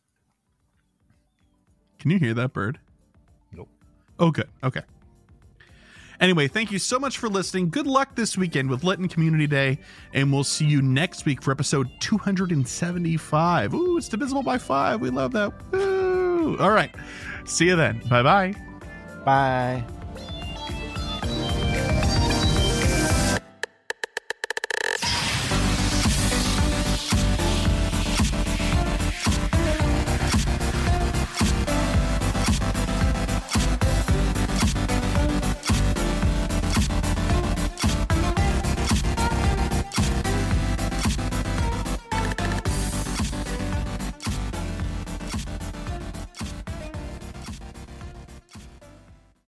can you hear that bird? Nope. Oh, good. Okay. Anyway, thank you so much for listening. Good luck this weekend with Litten Community Day, and we'll see you next week for episode two hundred seventy-five. Ooh, it's divisible by five. We love that. Woo! All right. See you then. Bye-bye. Bye.